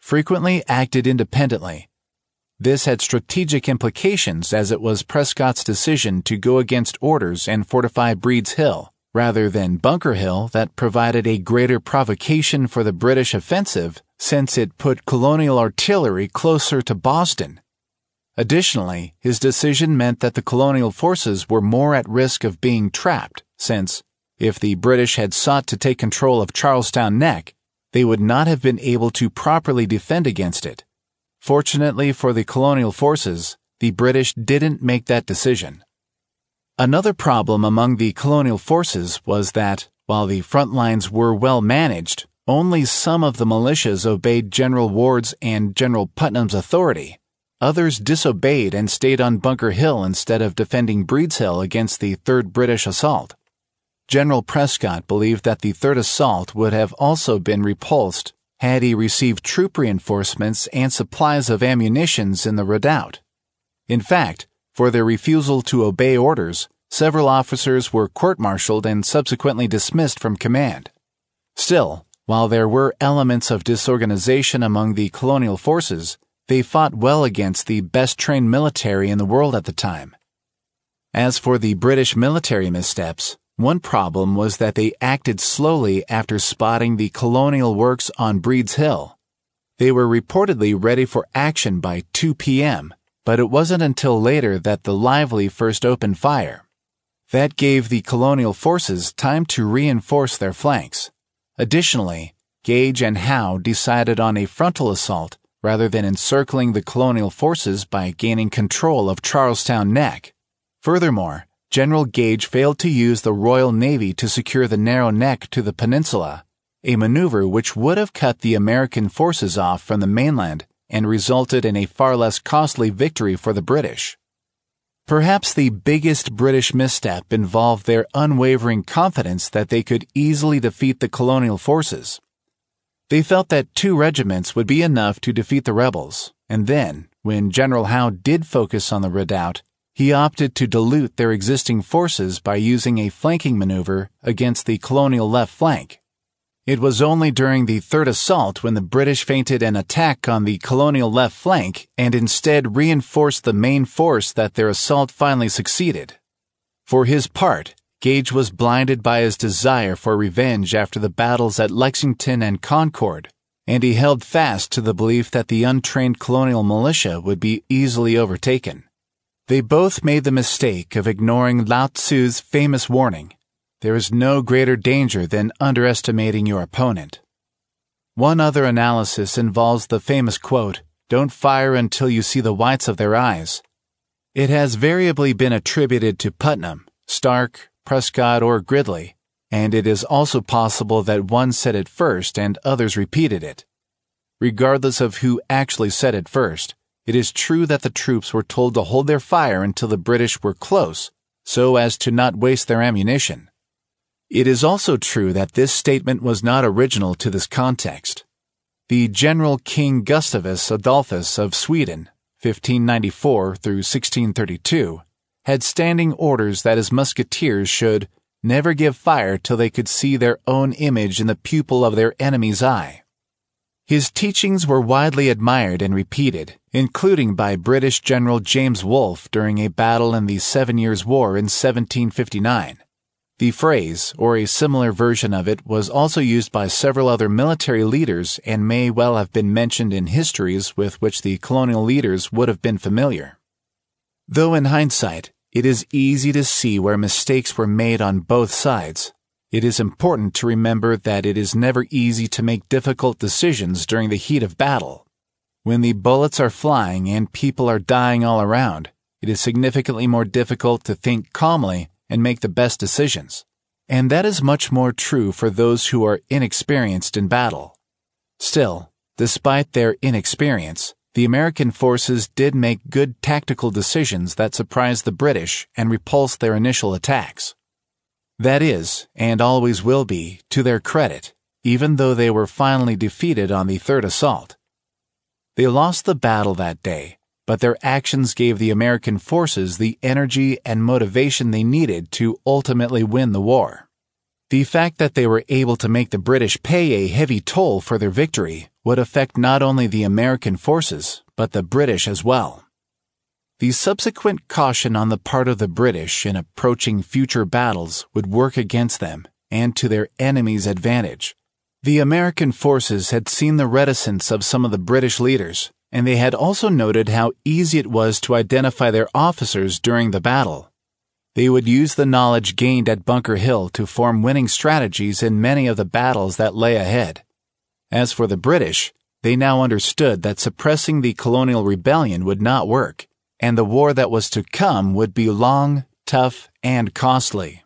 frequently acted independently. This had strategic implications as it was Prescott's decision to go against orders and fortify Breed's Hill, rather than Bunker Hill, that provided a greater provocation for the British offensive since it put colonial artillery closer to Boston. Additionally, his decision meant that the colonial forces were more at risk of being trapped, since, if the British had sought to take control of Charlestown Neck, they would not have been able to properly defend against it. Fortunately for the colonial forces, the British didn't make that decision. Another problem among the colonial forces was that, while the front lines were well managed, only some of the militias obeyed General Ward's and General Putnam's authority. Others disobeyed and stayed on Bunker Hill instead of defending Breed's Hill against the Third British Assault. General Prescott believed that the Third Assault would have also been repulsed had he received troop reinforcements and supplies of ammunitions in the redoubt. In fact, for their refusal to obey orders, several officers were court-martialed and subsequently dismissed from command. Still, while there were elements of disorganization among the colonial forces, they fought well against the best-trained military in the world at the time. As for the British military missteps, one problem was that they acted slowly after spotting the colonial works on Breed's Hill. They were reportedly ready for action by two p.m., but it wasn't until later that the Lively first opened fire. That gave the colonial forces time to reinforce their flanks. Additionally, Gage and Howe decided on a frontal assault rather than encircling the colonial forces by gaining control of Charlestown Neck. Furthermore, General Gage failed to use the Royal Navy to secure the narrow neck to the peninsula, a maneuver which would have cut the American forces off from the mainland and resulted in a far less costly victory for the British. Perhaps the biggest British misstep involved their unwavering confidence that they could easily defeat the colonial forces. They felt that two regiments would be enough to defeat the rebels, and then, when General Howe did focus on the redoubt, he opted to dilute their existing forces by using a flanking maneuver against the colonial left flank. It was only during the Third Assault when the British feinted an attack on the colonial left flank and instead reinforced the main force that their assault finally succeeded. For his part, Gage was blinded by his desire for revenge after the battles at Lexington and Concord, and he held fast to the belief that the untrained colonial militia would be easily overtaken. They both made the mistake of ignoring Lao Tzu's famous warning, "There is no greater danger than underestimating your opponent." One other analysis involves the famous quote, "Don't fire until you see the whites of their eyes." It has variably been attributed to Putnam, Stark, Prescott, or Gridley, and it is also possible that one said it first and others repeated it. Regardless of who actually said it first, it is true that the troops were told to hold their fire until the British were close, so as to not waste their ammunition. It is also true that this statement was not original to this context. The General King Gustavus Adolphus of Sweden, fifteen ninety-four through sixteen thirty-two, had standing orders that his musketeers should never give fire till they could see their own image in the pupil of their enemy's eye. His teachings were widely admired and repeated, including by British General James Wolfe during a battle in the Seven Years' War in seventeen fifty-nine. The phrase, or a similar version of it, was also used by several other military leaders and may well have been mentioned in histories with which the colonial leaders would have been familiar. Though in hindsight, it is easy to see where mistakes were made on both sides, it is important to remember that it is never easy to make difficult decisions during the heat of battle. When the bullets are flying and people are dying all around, it is significantly more difficult to think calmly and make the best decisions. And that is much more true for those who are inexperienced in battle. Still, despite their inexperience, the American forces did make good tactical decisions that surprised the British and repulsed their initial attacks. That is, and always will be, to their credit, even though they were finally defeated on the Third Assault. They lost the battle that day, but their actions gave the American forces the energy and motivation they needed to ultimately win the war. The fact that they were able to make the British pay a heavy toll for their victory would affect not only the American forces, but the British as well. The subsequent caution on the part of the British in approaching future battles would work against them and to their enemies' advantage. The American forces had seen the reticence of some of the British leaders, and they had also noted how easy it was to identify their officers during the battle. They would use the knowledge gained at Bunker Hill to form winning strategies in many of the battles that lay ahead. As for the British, they now understood that suppressing the colonial rebellion would not work, and the war that was to come would be long, tough, and costly.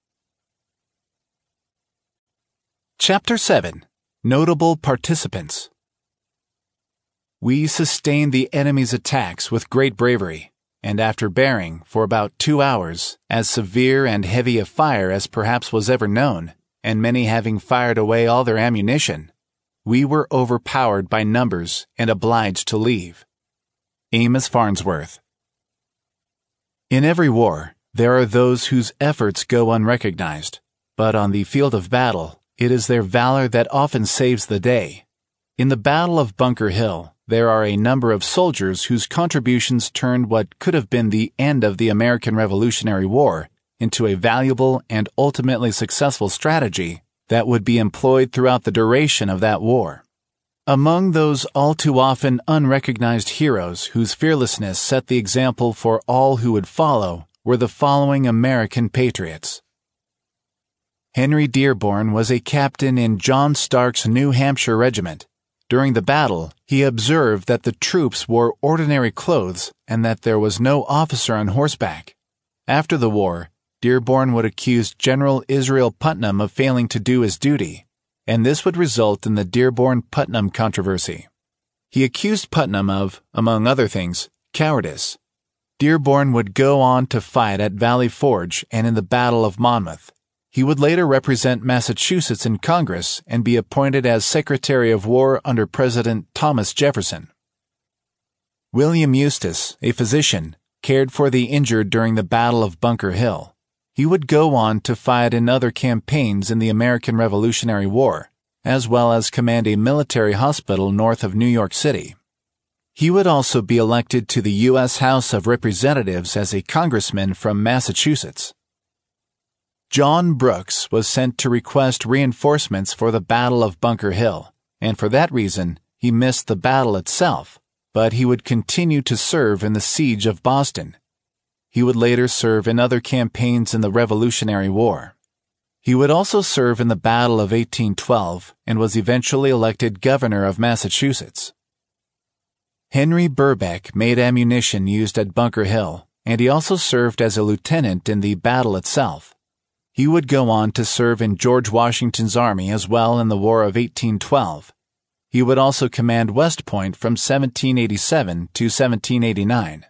Chapter seven. Notable Participants. We sustained the enemy's attacks with great bravery, and after bearing, for about two hours, as severe and heavy a fire as perhaps was ever known, and many having fired away all their ammunition, we were overpowered by numbers and obliged to leave. Amos Farnsworth. In every war, there are those whose efforts go unrecognized, but on the field of battle, it is their valor that often saves the day. In the Battle of Bunker Hill, there are a number of soldiers whose contributions turned what could have been the end of the American Revolutionary War into a valuable and ultimately successful strategy that would be employed throughout the duration of that war. Among those all too often unrecognized heroes whose fearlessness set the example for all who would follow were the following American patriots. Henry Dearborn was a captain in John Stark's New Hampshire Regiment. During the battle, he observed that the troops wore ordinary clothes and that there was no officer on horseback. After the war, Dearborn would accuse General Israel Putnam of failing to do his duty, and this would result in the Dearborn-Putnam controversy. He accused Putnam of, among other things, cowardice. Dearborn would go on to fight at Valley Forge and in the Battle of Monmouth. He would later represent Massachusetts in Congress and be appointed as Secretary of War under President Thomas Jefferson. William Eustis, a physician, cared for the injured during the Battle of Bunker Hill. He would go on to fight in other campaigns in the American Revolutionary War, as well as command a military hospital north of New York City. He would also be elected to the U S House of Representatives as a congressman from Massachusetts. John Brooks was sent to request reinforcements for the Battle of Bunker Hill, and for that reason, he missed the battle itself, but he would continue to serve in the siege of Boston. He would later serve in other campaigns in the Revolutionary War. He would also serve in the Battle of eighteen twelve and was eventually elected governor of Massachusetts. Henry Burbeck made ammunition used at Bunker Hill, and he also served as a lieutenant in the battle itself. He would go on to serve in George Washington's army as well in the War of eighteen twelve. He would also command West Point from seventeen eighty-seven to seventeen eighty-nine.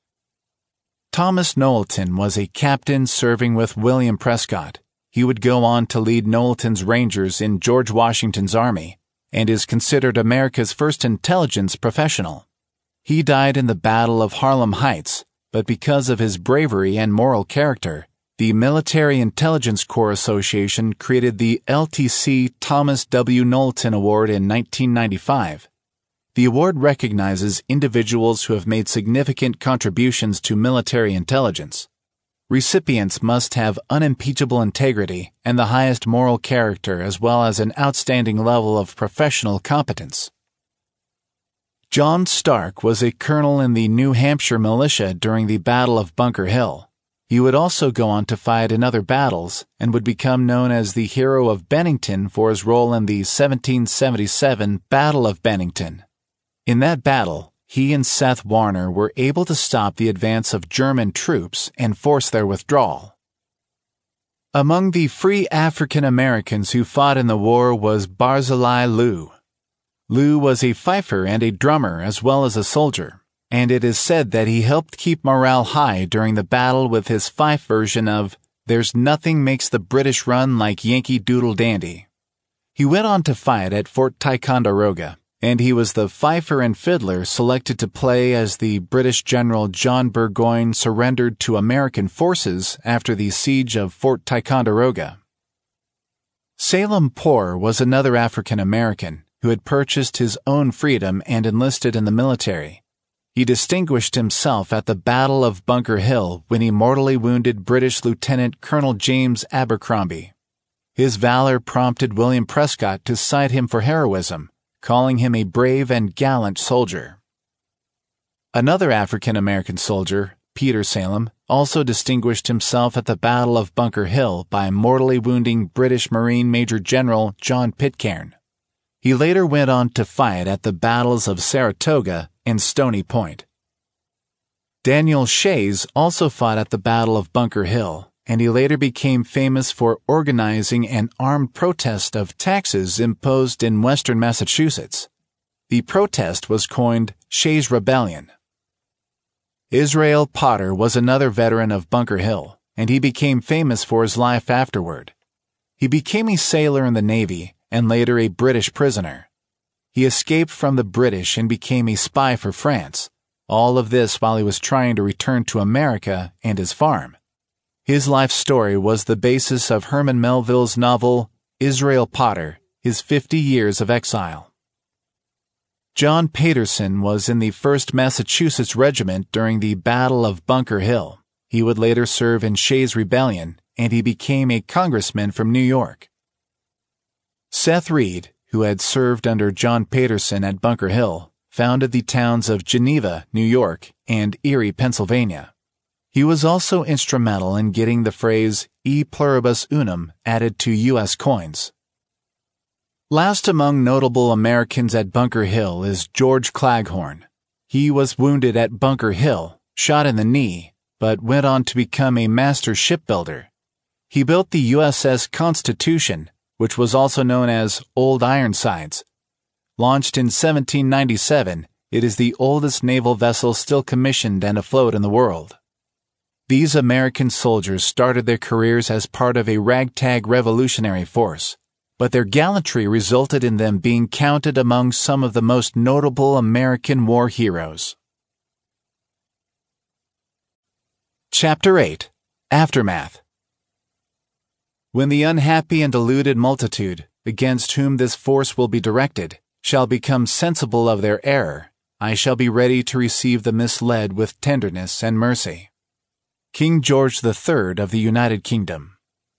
Thomas Knowlton was a captain serving with William Prescott. He would go on to lead Knowlton's Rangers in George Washington's army, and is considered America's first intelligence professional. He died in the Battle of Harlem Heights, but because of his bravery and moral character, the Military Intelligence Corps Association created the L T C Thomas W. Knowlton Award in nineteen ninety-five. The award recognizes individuals who have made significant contributions to military intelligence. Recipients must have unimpeachable integrity and the highest moral character as well as an outstanding level of professional competence. John Stark was a colonel in the New Hampshire militia during the Battle of Bunker Hill. He would also go on to fight in other battles and would become known as the Hero of Bennington for his role in the seventeen seventy-seven Battle of Bennington. In that battle, he and Seth Warner were able to stop the advance of German troops and force their withdrawal. Among the free African Americans who fought in the war was Barzillai Lew. Lew was a fifer and a drummer as well as a soldier, and it is said that he helped keep morale high during the battle with his fife version of "There's Nothing Makes the British Run Like Yankee Doodle Dandy." He went on to fight at Fort Ticonderoga, and he was the fifer and fiddler selected to play as the British General John Burgoyne surrendered to American forces after the siege of Fort Ticonderoga. Salem Poor was another African American, who had purchased his own freedom and enlisted in the military. He distinguished himself at the Battle of Bunker Hill when he mortally wounded British Lieutenant Colonel James Abercrombie. His valor prompted William Prescott to cite him for heroism, calling him a brave and gallant soldier. Another African-American soldier, Peter Salem, also distinguished himself at the Battle of Bunker Hill by mortally wounding British Marine Major General John Pitcairn. He later went on to fight at the battles of Saratoga and Stony Point. Daniel Shays also fought at the Battle of Bunker Hill, and he later became famous for organizing an armed protest of taxes imposed in western Massachusetts. The protest was coined Shays' Rebellion. Israel Potter was another veteran of Bunker Hill, and he became famous for his life afterward. He became a sailor in the Navy and later a British prisoner. He escaped from the British and became a spy for France, all of this while he was trying to return to America and his farm. His life story was the basis of Herman Melville's novel Israel Potter, His Fifty Years of Exile. John Paterson was in the first Massachusetts Regiment during the Battle of Bunker Hill. He would later serve in Shays' Rebellion, and he became a congressman from New York. Seth Reed, who had served under John Paterson at Bunker Hill, founded the towns of Geneva, New York, and Erie, Pennsylvania. He was also instrumental in getting the phrase E pluribus unum added to U S coins. Last among notable Americans at Bunker Hill is George Claghorn. He was wounded at Bunker Hill, shot in the knee, but went on to become a master shipbuilder. He built the U S S Constitution, which was also known as Old Ironsides. Launched in seventeen ninety-seven, it is the oldest naval vessel still commissioned and afloat in the world. These American soldiers started their careers as part of a ragtag revolutionary force, but their gallantry resulted in them being counted among some of the most notable American war heroes. Chapter eight. Aftermath. When the unhappy and deluded multitude, against whom this force will be directed, shall become sensible of their error, I shall be ready to receive the misled with tenderness and mercy. King George the Third of the United Kingdom.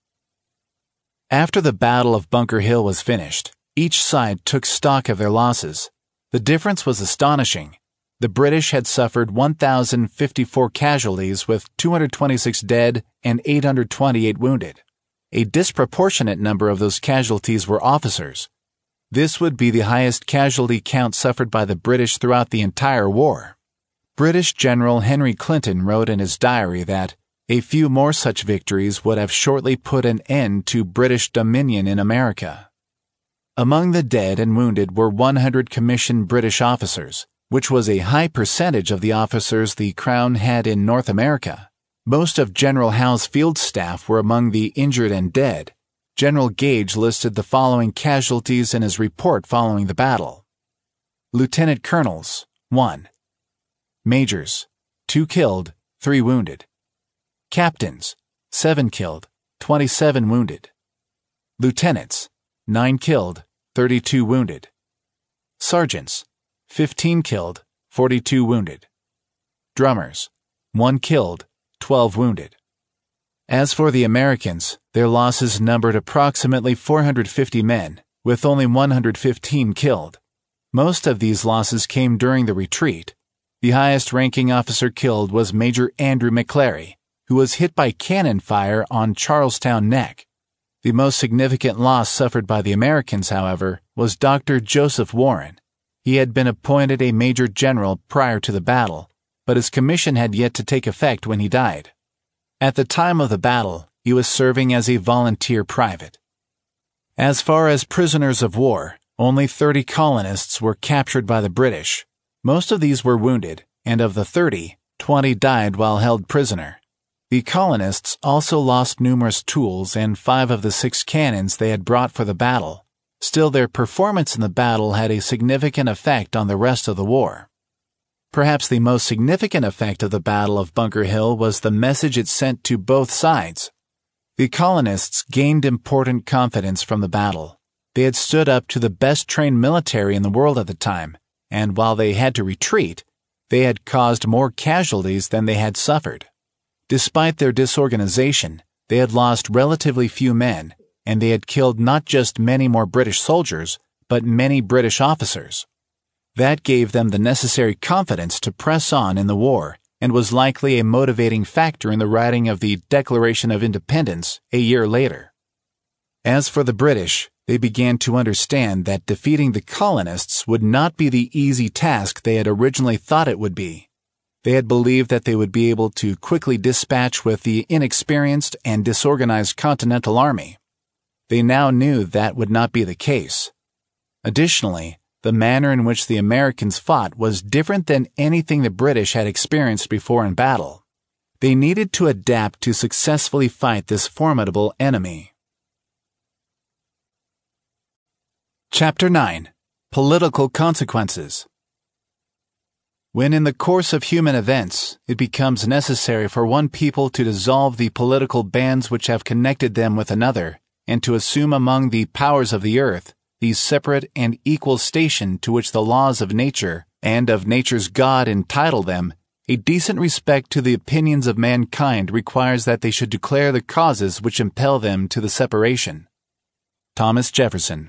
After the Battle of Bunker Hill was finished, each side took stock of their losses. The difference was astonishing. The British had suffered one thousand fifty-four casualties with two hundred twenty-six dead and eight hundred twenty-eight wounded. A disproportionate number of those casualties were officers. This would be the highest casualty count suffered by the British throughout the entire war. British General Henry Clinton wrote in his diary that a few more such victories would have shortly put an end to British dominion in America. Among the dead and wounded were one hundred commissioned British officers, which was a high percentage of the officers the Crown had in North America. Most of General Howe's field staff were among the injured and dead. General Gage listed the following casualties in his report following the battle. Lieutenant Colonels, one. Majors, two killed, three wounded. Captains, seven killed, twenty-seven wounded. Lieutenants, nine killed, thirty-two wounded. Sergeants, fifteen killed, forty-two wounded. Drummers, one killed, twelve wounded. As for the Americans, their losses numbered approximately four hundred fifty men, with only one hundred fifteen killed. Most of these losses came during the retreat. The highest-ranking officer killed was Major Andrew McClary, who was hit by cannon fire on Charlestown Neck. The most significant loss suffered by the Americans, however, was Doctor Joseph Warren. He had been appointed a major general prior to the battle, but his commission had yet to take effect when he died. At the time of the battle, he was serving as a volunteer private. As far as prisoners of war, only thirty colonists were captured by the British. Most of these were wounded, and of the thirty, twenty died while held prisoner. The colonists also lost numerous tools and five of the six cannons they had brought for the battle. Still, their performance in the battle had a significant effect on the rest of the war. Perhaps the most significant effect of the Battle of Bunker Hill was the message it sent to both sides. The colonists gained important confidence from the battle. they had stood up to the best-trained military in the world at the time, and while they had to retreat, they had caused more casualties than they had suffered. Despite their disorganization, they had lost relatively few men, and they had killed not just many more British soldiers, but many British officers. That gave them the necessary confidence to press on in the war, and was likely a motivating factor in the writing of the Declaration of Independence a year later. As for the British, they began to understand that defeating the colonists would not be the easy task they had originally thought it would be. They had believed that they would be able to quickly dispatch with the inexperienced and disorganized Continental Army. They now knew that would not be the case. Additionally, the manner in which the Americans fought was different than anything the British had experienced before in battle. They needed to adapt to successfully fight this formidable enemy. Chapter nine. Political Consequences. When in the course of human events, it becomes necessary for one people to dissolve the political bands which have connected them with another, and to assume among the powers of the earth the separate and equal station to which the laws of nature and of nature's God entitle them, a decent respect to the opinions of mankind requires that they should declare the causes which impel them to the separation. Thomas Jefferson.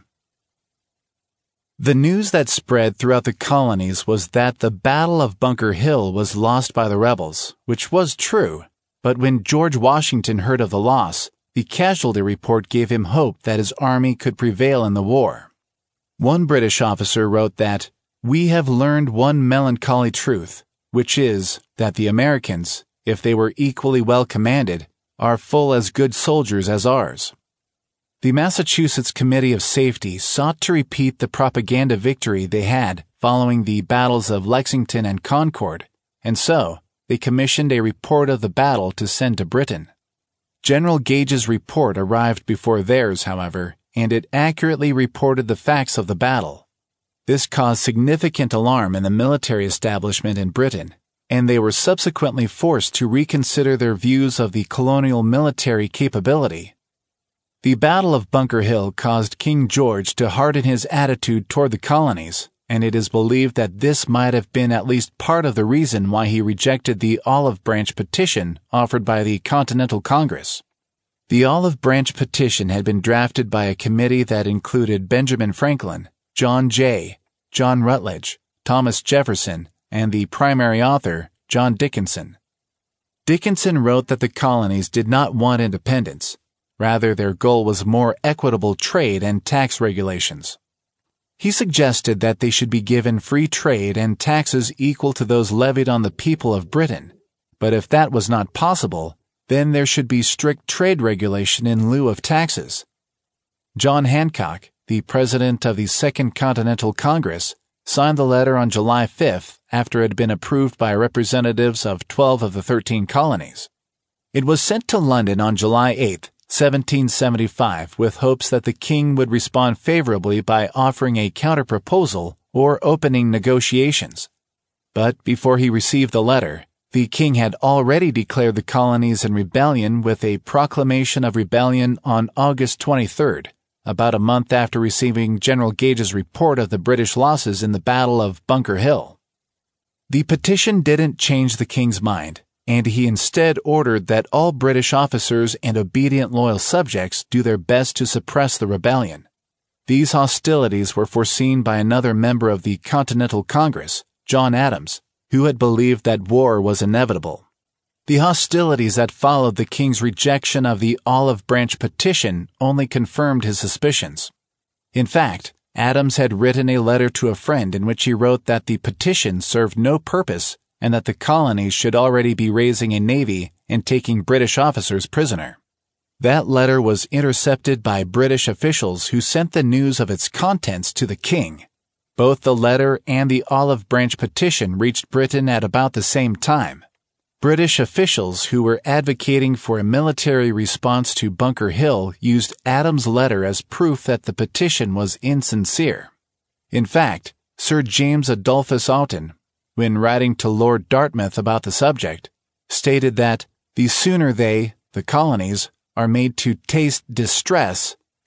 The news that spread throughout the colonies was that the Battle of Bunker Hill was lost by the rebels, which was true, but when George Washington heard of the loss, the casualty report gave him hope that his army could prevail in the war. One British officer wrote that, "We have learned one melancholy truth, which is that the Americans, if they were equally well commanded, are full as good soldiers as ours." The Massachusetts Committee of Safety sought to repeat the propaganda victory they had following the battles of Lexington and Concord, and so they commissioned a report of the battle to send to Britain. General Gage's report arrived before theirs, however, and it accurately reported the facts of the battle. This caused significant alarm in the military establishment in Britain, and they were subsequently forced to reconsider their views of the colonial military capability. The Battle of Bunker Hill caused King George to harden his attitude toward the colonies, and it is believed that this might have been at least part of the reason why he rejected the Olive Branch petition offered by the Continental Congress. The Olive Branch petition had been drafted by a committee that included Benjamin Franklin, John Jay, John Rutledge, Thomas Jefferson, and the primary author, John Dickinson. Dickinson wrote that the colonies did not want independence. Rather, their goal was more equitable trade and tax regulations. He suggested that they should be given free trade and taxes equal to those levied on the people of Britain, but if that was not possible, then there should be strict trade regulation in lieu of taxes. John Hancock, the president of the Second Continental Congress, signed the letter on July fifth after it had been approved by representatives of twelve of the thirteen colonies. It was sent to London on July eighth, seventeen seventy-five, with hopes that the king would respond favorably by offering a counterproposal or opening negotiations. But before he received the letter, the king had already declared the colonies in rebellion with a proclamation of rebellion on August twenty-third, about a month after receiving General Gage's report of the British losses in the Battle of Bunker Hill. The petition didn't change the king's mind, and he instead ordered that all British officers and obedient loyal subjects do their best to suppress the rebellion. These hostilities were foreseen by another member of the Continental Congress, John Adams, who had believed that war was inevitable. The hostilities that followed the king's rejection of the Olive Branch petition only confirmed his suspicions. In fact, Adams had written a letter to a friend in which he wrote that the petition served no purpose and that the colonies should already be raising a navy and taking British officers prisoner. That letter was intercepted by British officials who sent the news of its contents to the king. Both the letter and the Olive Branch petition reached Britain at about the same time. British officials who were advocating for a military response to Bunker Hill used Adams' letter as proof that the petition was insincere. In fact, Sir James Adolphus Oughton, when writing to Lord Dartmouth about the subject, stated that the sooner they, the colonies, are made to taste distress,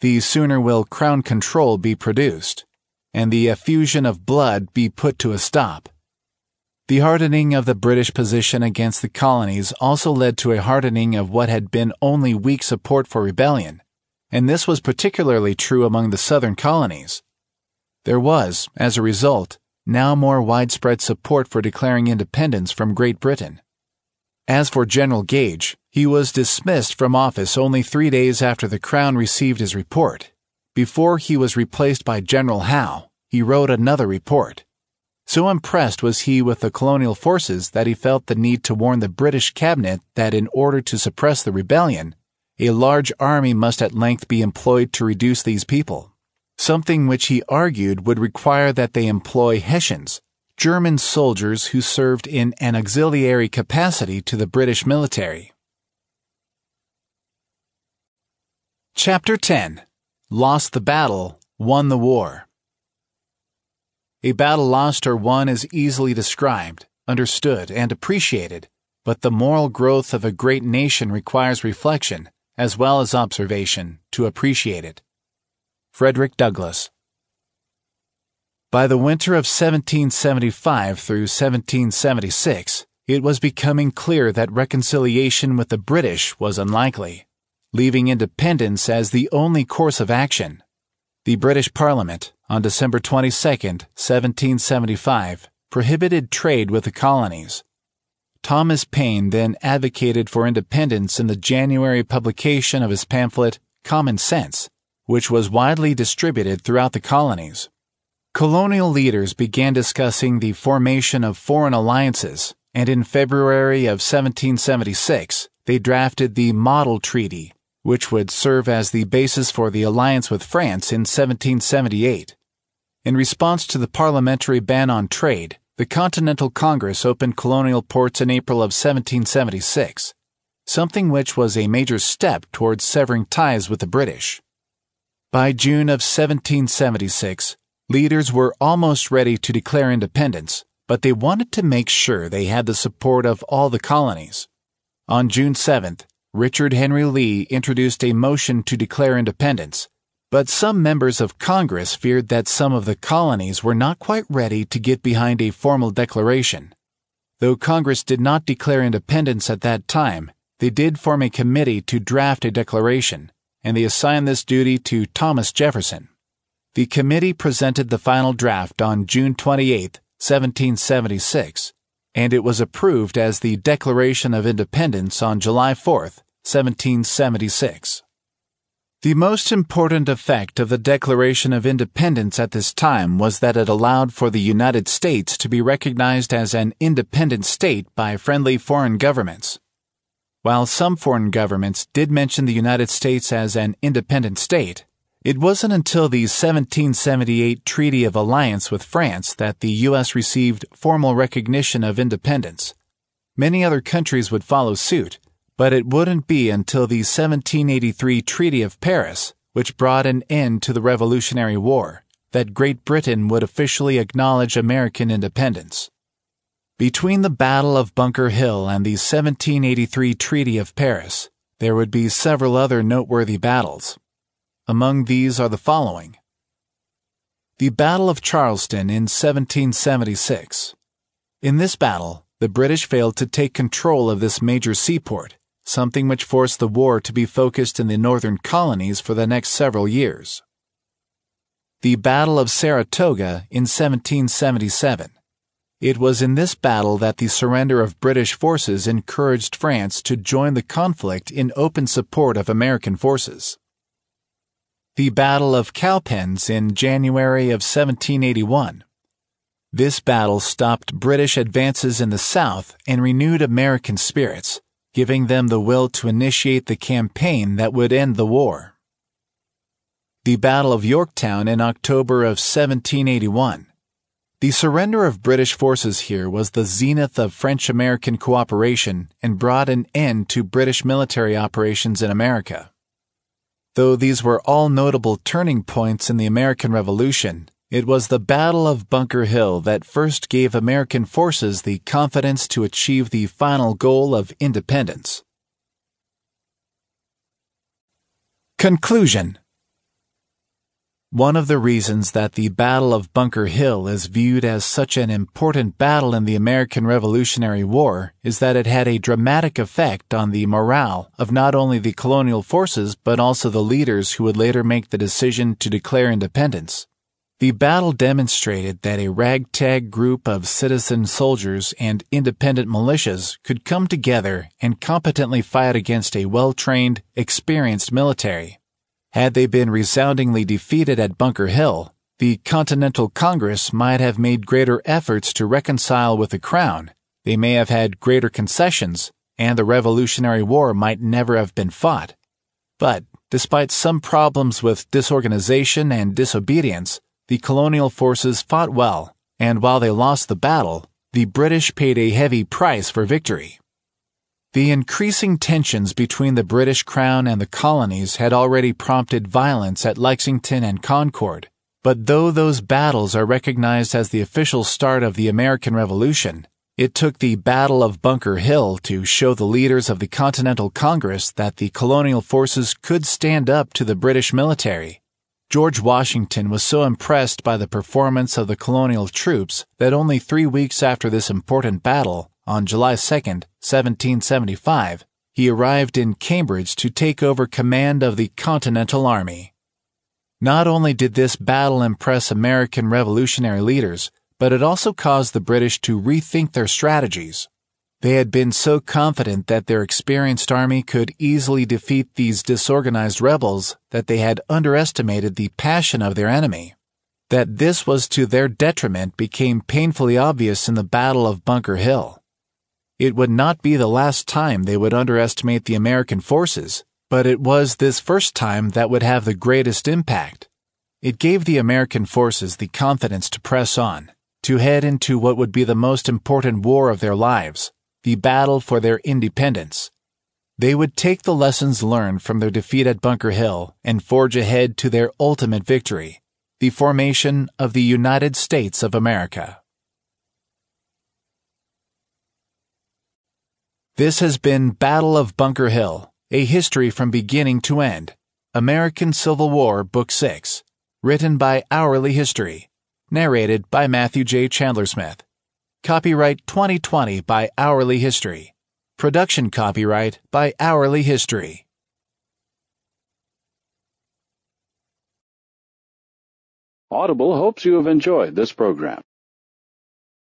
the sooner will Crown control be produced, and the effusion of blood be put to a stop. The hardening of the British position against the colonies also led to a hardening of what had been only weak support for rebellion, and this was particularly true among the southern colonies. There was, as a result, now more widespread support for declaring independence from Great Britain. As for General Gage, he was dismissed from office only three days after the Crown received his report. Before he was replaced by General Howe, he wrote another report. So impressed was he with the colonial forces that he felt the need to warn the British cabinet that in order to suppress the rebellion, a large army must at length be employed to reduce these people, something which he argued would require that they employ Hessians, German soldiers who served in an auxiliary capacity to the British military. Chapter ten. Lost the battle, won the war. A battle lost or won is easily described, understood, and appreciated, but the moral growth of a great nation requires reflection, as well as observation, to appreciate it. Frederick Douglass. By the winter of seventeen seventy-five through seventeen seventy-six, it was becoming clear that reconciliation with the British was unlikely, leaving independence as the only course of action. The British Parliament, on December twenty-second, seventeen seventy-five, prohibited trade with the colonies. Thomas Paine then advocated for independence in the January publication of his pamphlet, Common Sense, which was widely distributed throughout the colonies. Colonial leaders began discussing the formation of foreign alliances, and in February of seventeen seventy-six, they drafted the Model Treaty, which would serve as the basis for the alliance with France in seventeen seventy-eight. In response to the parliamentary ban on trade, the Continental Congress opened colonial ports in April of seventeen seventy-six, something which was a major step towards severing ties with the British. By June of seventeen seventy-six, leaders were almost ready to declare independence, but they wanted to make sure they had the support of all the colonies. On June seventh, Richard Henry Lee introduced a motion to declare independence, but some members of Congress feared that some of the colonies were not quite ready to get behind a formal declaration. Though Congress did not declare independence at that time, they did form a committee to draft a declaration, and they assigned this duty to Thomas Jefferson. The committee presented the final draft on June twenty-eighth, seventeen seventy-six, and it was approved as the Declaration of Independence on July fourth, seventeen seventy-six. The most important effect of the Declaration of Independence at this time was that it allowed for the United States to be recognized as an independent state by friendly foreign governments. While some foreign governments did mention the United States as an independent state, it wasn't until the seventeen seventy-eight Treaty of Alliance with France that the U S received formal recognition of independence. Many other countries would follow suit, but it wouldn't be until the seventeen eighty-three Treaty of Paris, which brought an end to the Revolutionary War, that Great Britain would officially acknowledge American independence. Between the Battle of Bunker Hill and the seventeen eighty-three Treaty of Paris, there would be several other noteworthy battles. Among these are the following. The Battle of Charleston in seventeen seventy-six. In this battle, the British failed to take control of this major seaport, something which forced the war to be focused in the northern colonies for the next several years. The Battle of Saratoga in seventeen seventy-seven. It was in this battle that the surrender of British forces encouraged France to join the conflict in open support of American forces. The Battle of Cowpens in January of seventeen eighty-one. This battle stopped British advances in the South and renewed American spirits, giving them the will to initiate the campaign that would end the war. The Battle of Yorktown in October of seventeen eighty-one. The surrender of British forces here was the zenith of French-American cooperation and brought an end to British military operations in America. Though these were all notable turning points in the American Revolution, it was the Battle of Bunker Hill that first gave American forces the confidence to achieve the final goal of independence. Conclusion. One of the reasons that the Battle of Bunker Hill is viewed as such an important battle in the American Revolutionary War is that it had a dramatic effect on the morale of not only the colonial forces but also the leaders who would later make the decision to declare independence. The battle demonstrated that a ragtag group of citizen soldiers and independent militias could come together and competently fight against a well-trained, experienced military. Had they been resoundingly defeated at Bunker Hill, the Continental Congress might have made greater efforts to reconcile with the Crown, they may have had greater concessions, and the Revolutionary War might never have been fought. But, despite some problems with disorganization and disobedience, the colonial forces fought well, and while they lost the battle, the British paid a heavy price for victory. The increasing tensions between the British Crown and the colonies had already prompted violence at Lexington and Concord, but though those battles are recognized as the official start of the American Revolution, it took the Battle of Bunker Hill to show the leaders of the Continental Congress that the colonial forces could stand up to the British military. George Washington was so impressed by the performance of the colonial troops that only three weeks after this important battle, on July second, seventeen seventy-five, he arrived in Cambridge to take over command of the Continental Army. Not only did this battle impress American revolutionary leaders, but it also caused the British to rethink their strategies. They had been so confident that their experienced army could easily defeat these disorganized rebels that they had underestimated the passion of their enemy. That this was to their detriment became painfully obvious in the Battle of Bunker Hill. It would not be the last time they would underestimate the American forces, but it was this first time that would have the greatest impact. It gave the American forces the confidence to press on, to head into what would be the most important war of their lives, the battle for their independence. They would take the lessons learned from their defeat at Bunker Hill and forge ahead to their ultimate victory, the formation of the United States of America. This has been Battle of Bunker Hill, A History from Beginning to End, American Civil War, Book six, written by Hourly History, narrated by Matthew J. Chandler-Smith. Copyright twenty twenty by Hourly History. Production copyright by Hourly History. Audible hopes you have enjoyed this program.